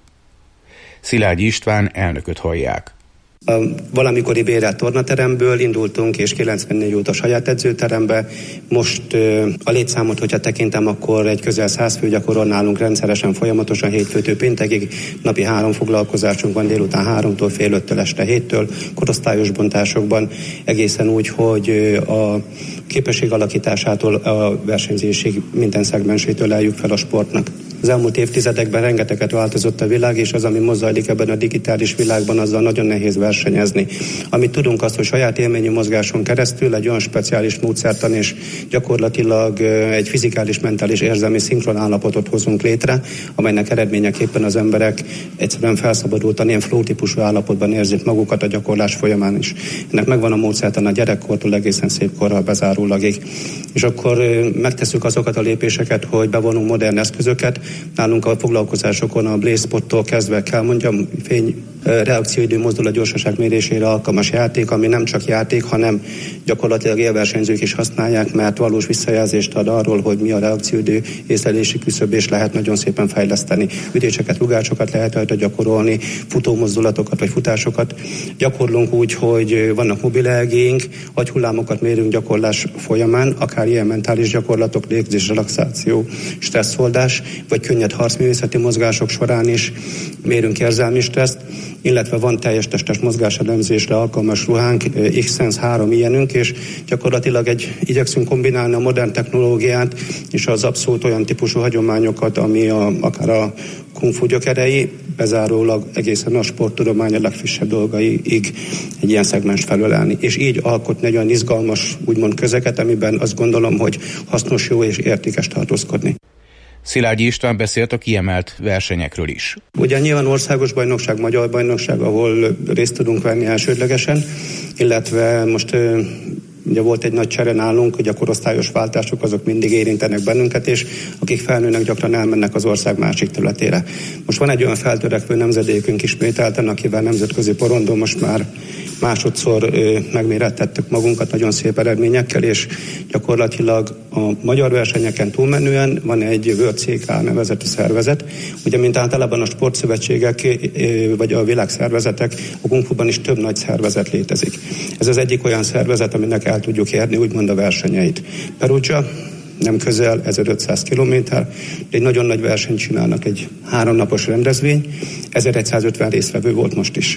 [SPEAKER 16] Szilágyi István elnököt hallják.
[SPEAKER 17] A valamikori bérelt tornateremből indultunk, és 94 óta saját edzőterembe. Most a létszámot, hogyha tekintem, akkor egy közel 100 fő gyakorolnálunk rendszeresen, folyamatosan hétfőtől péntekig. Napi 3 foglalkozásunk van, délután 3-tól fél 5-től este 7-től, korosztályos bontásokban, egészen úgy, hogy a képesség alakításától a versenyzésig minden szegmensétől eljük fel a sportnak. Az elmúlt évtizedekben rengeteget változott a világ, és az, ami mozzajlik ebben a digitális világban, azzal nagyon nehéz versenyezni. Amit tudunk azt, hogy saját élményű mozgáson keresztül egy olyan speciális módszertan és gyakorlatilag egy fizikális, mentális, érzelmi szinkron állapotot hozunk létre, amelynek eredményeképpen az emberek egyszerűen felszabadultan ilyen flow típusú állapotban érzik magukat a gyakorlás folyamán is. Ennek megvan a módszertan a gyerekkortól egészen szép korral bezárólagig. És akkor megtesszük azokat a lépéseket, hogy bevonunk modern eszközöket. Nálunk a foglalkozásokon a Blaze Spottól kezdve kell mondjam, reakcióidő mozdulat gyorsaság mérésére alkalmas játék, ami nem csak játék, hanem gyakorlatilag élversenyzők is használják, mert valós visszajelzést ad arról, hogy mi a reakcióidő, észlelési küszöb, és lehet nagyon szépen fejleszteni. Ütéseket, rugásokat lehet rajta gyakorolni, futómozdulatokat vagy futásokat. Gyakorlunk úgy, hogy vannak mobilelgéink, agyhullámokat mérünk gyakorlás folyamán, akár ilyen mentális gyakorlatok, légzés, relaxáció, stresszoldás, vagy könnyed harcművészeti mozgások során is mérünk érzelmi stresszt, illetve van teljes testes mozgáselemzésre alkalmas ruhánk, X-Sense 3 ilyenünk, és gyakorlatilag igyekszünk kombinálni a modern technológiát és az abszolút olyan típusú hagyományokat, ami akár a kung fu gyökerei, bezárólag egészen a sporttudomány a legfrissebb dolgaiig egy ilyen szegmens felölelni. És így alkotni egy olyan izgalmas, úgymond közeket, amiben azt gondolom, hogy hasznos, jó és értékes tartózkodni.
[SPEAKER 16] Szilágyi István beszélt a kiemelt versenyekről is.
[SPEAKER 17] Ugye nyilván országos bajnokság, magyar bajnokság, ahol részt tudunk venni elsődlegesen, illetve most ugye volt egy nagy csere nálunk, hogy a korosztályos váltások azok mindig érintenek bennünket, és akik felnőnek, gyakran elmennek az ország másik területére. Most van egy olyan feltörekvő nemzedékünk ismételten, akivel nemzetközi porondon most már másodszor megmérettettük magunkat nagyon szép eredményekkel, és gyakorlatilag a magyar versenyeken túlmenően van egy World CK nevezetű szervezet. Ugye, mint általában a sportszövetségek vagy a világszervezetek, a kung fuban is több nagy szervezet létezik. Ez az egyik olyan szervezet, aminek el tudjuk érni úgymond a versenyeit. Perugia, nem közel, 1500 kilométer, egy nagyon nagy versenyt csinálnak, egy 3 napos rendezvény, 1150 résztvevő volt most is.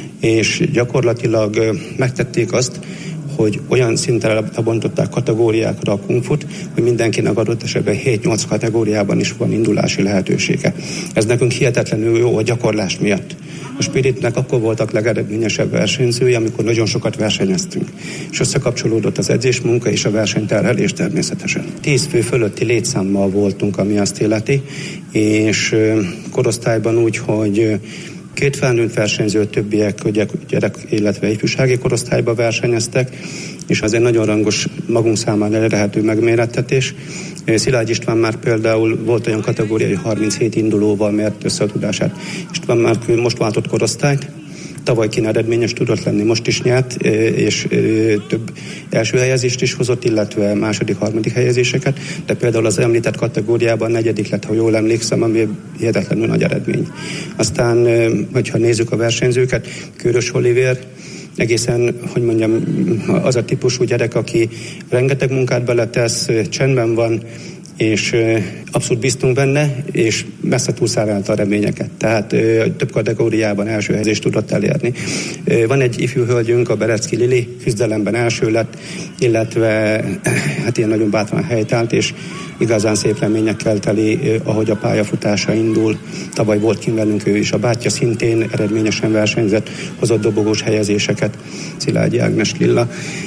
[SPEAKER 17] És gyakorlatilag megtették azt, hogy olyan szinten lebontották kategóriákra a kungfut, hogy mindenkinek adott esetben 7-8 kategóriában is van indulási lehetősége. Ez nekünk hihetetlenül jó a gyakorlás miatt. A Spiritnek akkor voltak legeredményesebb versenyzői, amikor nagyon sokat versenyeztünk. És összekapcsolódott az edzésmunka és a versenyterhelés természetesen. 10 fő fölötti létszámmal voltunk, ami azt illeti, és korosztályban úgy, hogy 2 felnőtt versenyző, többiek gyerek, illetve ifjúsági korosztályban versenyeztek, és az egy nagyon rangos, magunk számára elérhető megmérettetés. Szilágyi István már például volt olyan kategória, hogy 37 indulóval mért össze a tudását. István már most váltott korosztályt, Tavaly Kína eredményes tudott lenni, most is nyert, és több első helyezést is hozott, illetve második, harmadik helyezéseket, de például az említett kategóriában negyedik lett, ha jól emlékszem, ami hihetetlenül nagy eredmény. Aztán, hogyha nézzük a versenyzőket, Kőrös Olivér, egészen, hogy mondjam, az a típusú gyerek, aki rengeteg munkát beletesz, csendben van, és abszolút bíztunk benne, és messze túlszárálta a reményeket. Tehát több kategóriában első helyezést tudott elérni. Van egy ifjú hölgyünk, a Berecki Lili, küzdelemben első lett, illetve hát ilyen nagyon bátran helytált, és igazán szép reményekkel teli, ahogy a pályafutása indul. Tavaly volt kint velünk ő is. A bátyja szintén eredményesen versenyzett, hozott dobogós helyezéseket, Szilágyi Ágnes Lilla.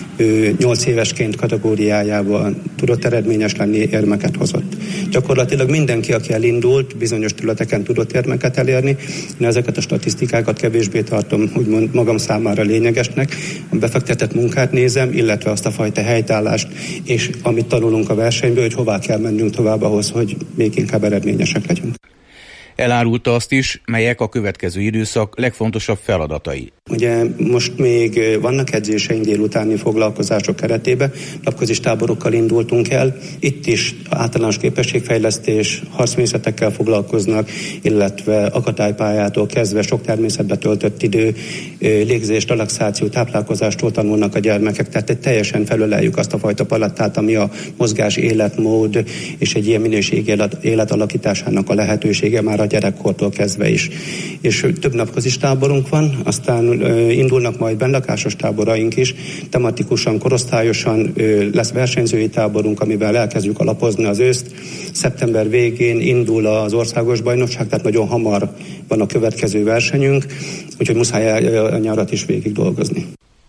[SPEAKER 17] Ő 8 évesként kategóriájában tudott eredményes lenni, érmeket hozott. Gyakorlatilag mindenki, aki elindult, bizonyos területeken tudott érmeket elérni. Én ezeket a statisztikákat kevésbé tartom úgymond magam számára lényegesnek. A befektetett munkát nézem, illetve azt a fajta helytállást, és amit tanulunk a versenyből, hogy hová kell mennünk tovább ahhoz, hogy még inkább eredményesek legyünk.
[SPEAKER 16] Elárulta azt is, melyek a következő időszak legfontosabb feladatai.
[SPEAKER 17] Ugye most még vannak edzéseink délutáni foglalkozások keretében, napközis táborokkal indultunk el. Itt is általános képességfejlesztés, harcmészetekkel foglalkoznak, illetve akadálypályától kezdve sok természetbe töltött idő, légzés, relaxáció, táplálkozástól tanulnak a gyermekek. Tehát teljesen felöleljük azt a fajta palettát, ami a mozgás, életmód és egy ilyen minőségi élet alakításának a lehetősége már a gyerekkortól kezdve is. És több napközis táborunk van, aztán indulnak majd bentlakásos táboraink is, tematikusan, korosztályosan lesz versenyzői táborunk, amivel elkezdjük alapozni az őszt. Szeptember végén indul az országos bajnokság, tehát nagyon hamar van a következő versenyünk, úgyhogy muszáj a nyarat is végig dolgozni.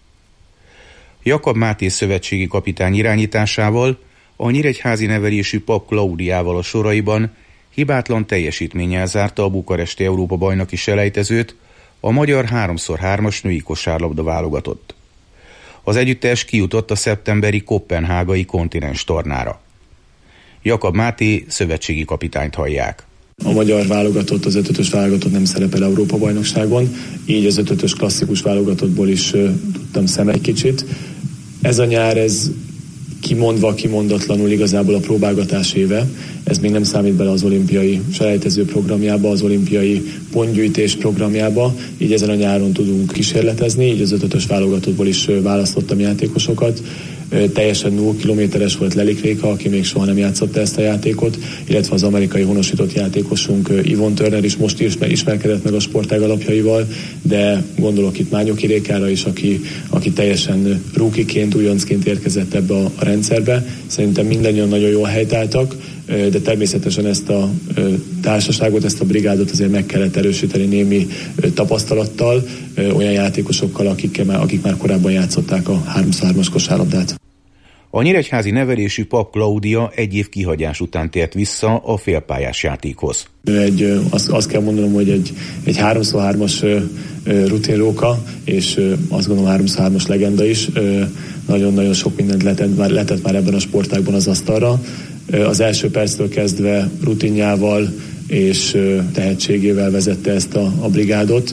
[SPEAKER 16] Jakab Máté szövetségi kapitány irányításával, a nyíregyházi nevelésű Pap Klaudiával a soraiban hibátlan teljesítménnyel zárta a bukaresti Európa-bajnoki selejtezőt a magyar 3x3-as női kosárlabda válogatott. Az együttes kijutott a szeptemberi koppenhágai kontinens tornára. Jakab Máté szövetségi kapitányt hallják.
[SPEAKER 15] A magyar válogatott, az 5-ös válogatott nem szerepel Európa-bajnokságon, így az 5-ös klasszikus válogatottból is tudtam szem egy kicsit. Ez a nyár, ez kimondva, kimondatlanul igazából a próbálgatás éve. Ez még nem számít bele az olimpiai selejtező programjába, az olimpiai pontgyűjtés programjába, így ezen a nyáron tudunk kísérletezni, így az 5-ös válogatottból is választottam játékosokat. Teljesen 0 kilométeres volt Lelik Réka, aki még soha nem játszotta ezt a játékot, illetve az amerikai honosított játékosunk Yvonne Turner is most ismerkedett meg a sportág alapjaival, de gondolok itt Mányoki Rékára is, aki teljesen rookie-ként, újoncként érkezett ebbe a rendszerbe. Szerintem mindannyian nagyon jól helytáltak, de természetesen ezt a társaságot, ezt a brigádot azért meg kellett erősíteni némi tapasztalattal, olyan játékosokkal, akik már korábban játszották a 3x3-as kosárlabdát.
[SPEAKER 16] A nyíregyházi nevelésű Pap Klaudia egy év kihagyás után tért vissza a félpályás játékhoz.
[SPEAKER 15] Azt kell mondanom, hogy egy 3x3-as rutinróka, és azt gondolom 3x3-as legenda is. Nagyon-nagyon sok mindent letett már ebben a sportágban az asztalra. Az első perctől kezdve rutinjával és tehetségével vezette ezt a brigádot,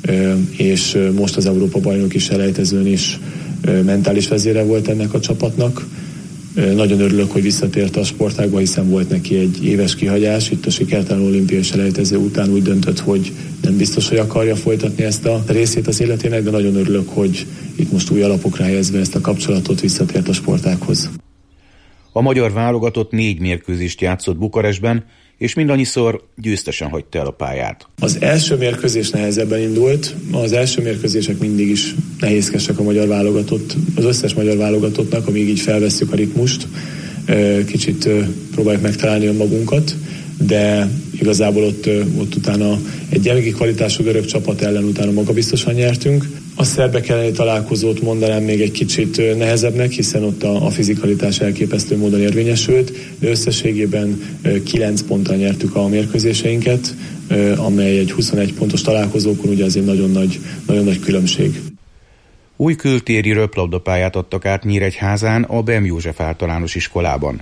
[SPEAKER 15] és most az Európa-bajnoki selejtezőn is mentális vezére volt ennek a csapatnak. Nagyon örülök, hogy visszatért a sportágba, hiszen volt neki egy éves kihagyás. Itt a sikertelen olimpiai selejtező után úgy döntött, hogy nem biztos, hogy akarja folytatni ezt a részét az életének, de nagyon örülök, hogy itt most új alapokra helyezve ezt a kapcsolatot visszatért a sportághoz.
[SPEAKER 16] A magyar válogatott 4 mérkőzést játszott Bukarestben, és mindannyiszor győztesen hagyta el a pályát.
[SPEAKER 15] Az első mérkőzés nehezebben indult, az első mérkőzések mindig is nehézkesek a magyar válogatott, az összes magyar válogatottnak, amíg így felvesszük a ritmust, kicsit próbáljuk megtalálni magunkat, de igazából ott utána egy gyengébb kvalitású görög csapat ellen utána magabiztosan nyertünk. A szerbek elleni találkozót mondanám még egy kicsit nehezebbnek, hiszen ott a fizikalitás elképesztő módon érvényesült, de összességében 9 ponttal nyertük a mérkőzéseinket, amely egy 21 pontos találkozókon ugye azért nagyon nagy különbség.
[SPEAKER 16] Új kültéri röplabdapályát adtak át Nyíregyházán a Bem József általános iskolában.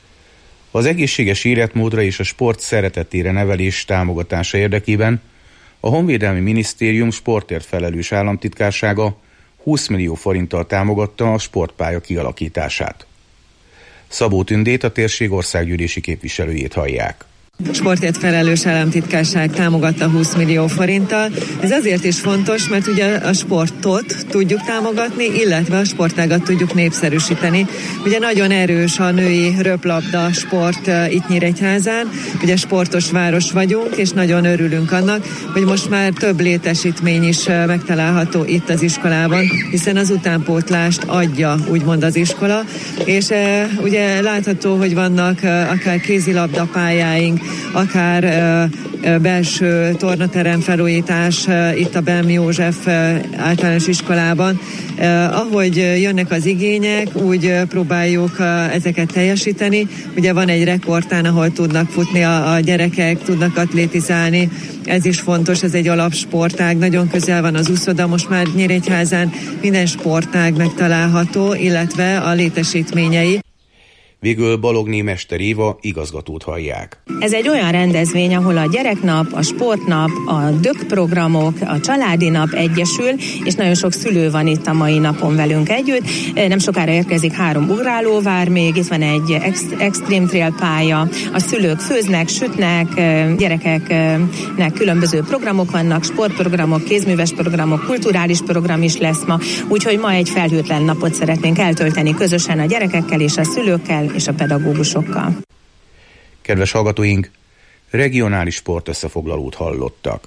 [SPEAKER 16] Az egészséges életmódra és a sport szeretetére nevelés támogatása érdekében A Honvédelmi Minisztérium sportért felelős államtitkársága 20 millió forinttal támogatta a sportpálya kialakítását. Szabó Tündét, a térség országgyűlési képviselőjét hallják.
[SPEAKER 18] Sportért felelős államtitkárság támogatta 20 millió forinttal. Ez azért is fontos, mert ugye a sportot tudjuk támogatni, illetve a sportágat tudjuk népszerűsíteni. Ugye nagyon erős a női röplabda sport itt Nyíregyházán. Ugye sportos város vagyunk, és nagyon örülünk annak, hogy most már több létesítmény is megtalálható itt az iskolában, hiszen az utánpótlást adja úgymond az iskola. És ugye látható, hogy vannak akár kézilabdapályáink, akár belső tornaterem felújítás itt a Belmi József általános iskolában. Ahogy jönnek az igények, úgy próbáljuk ezeket teljesíteni. Ugye van egy rekordtán, ahol tudnak futni a gyerekek, tudnak atlétizálni. Ez is fontos, ez egy alapsportág. Nagyon közel van az úszoda, most már Nyíregyházán minden sportág megtalálható, illetve a létesítményei.
[SPEAKER 16] Végül Balogné Mester Éva igazgatót hallják.
[SPEAKER 19] Ez egy olyan rendezvény, ahol a gyereknap, a sportnap, a DÖK programok, a családi nap egyesül, és nagyon sok szülő van itt a mai napon velünk együtt. Nem sokára érkezik 3 ugrálóvár még, itt van egy extreme trail pálya, a szülők főznek, sütnek, gyerekeknek különböző programok vannak, sportprogramok, kézműves programok, kulturális program is lesz ma, úgyhogy ma egy felhőtlen napot szeretnénk eltölteni közösen a gyerekekkel és a szülőkkel és a pedagógusokkal.
[SPEAKER 16] Kedves hallgatóink, regionális sportösszefoglalót hallottak.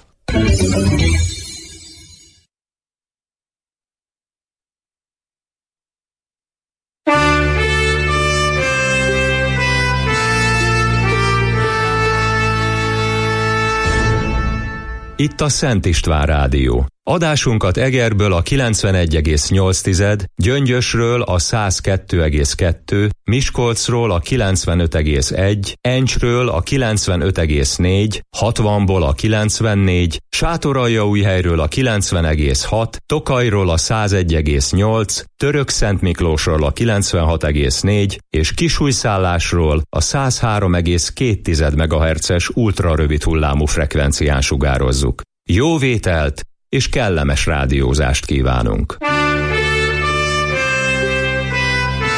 [SPEAKER 1] Itt a Szent István Rádió. Adásunkat Egerből a 91,8, Gyöngyösről a 102,2, Miskolcról a 95,1, Encsről a 95,4, 60-ból a 94, Sátoraljaújhelyről a 90,6, Tokajról a 101,8, Törökszentmiklósról a 96,4 és Kisújszállásról a 103,2 MHz-es ultrarövid hullámú frekvencián sugározzuk. Jó vételt és kellemes rádiózást kívánunk!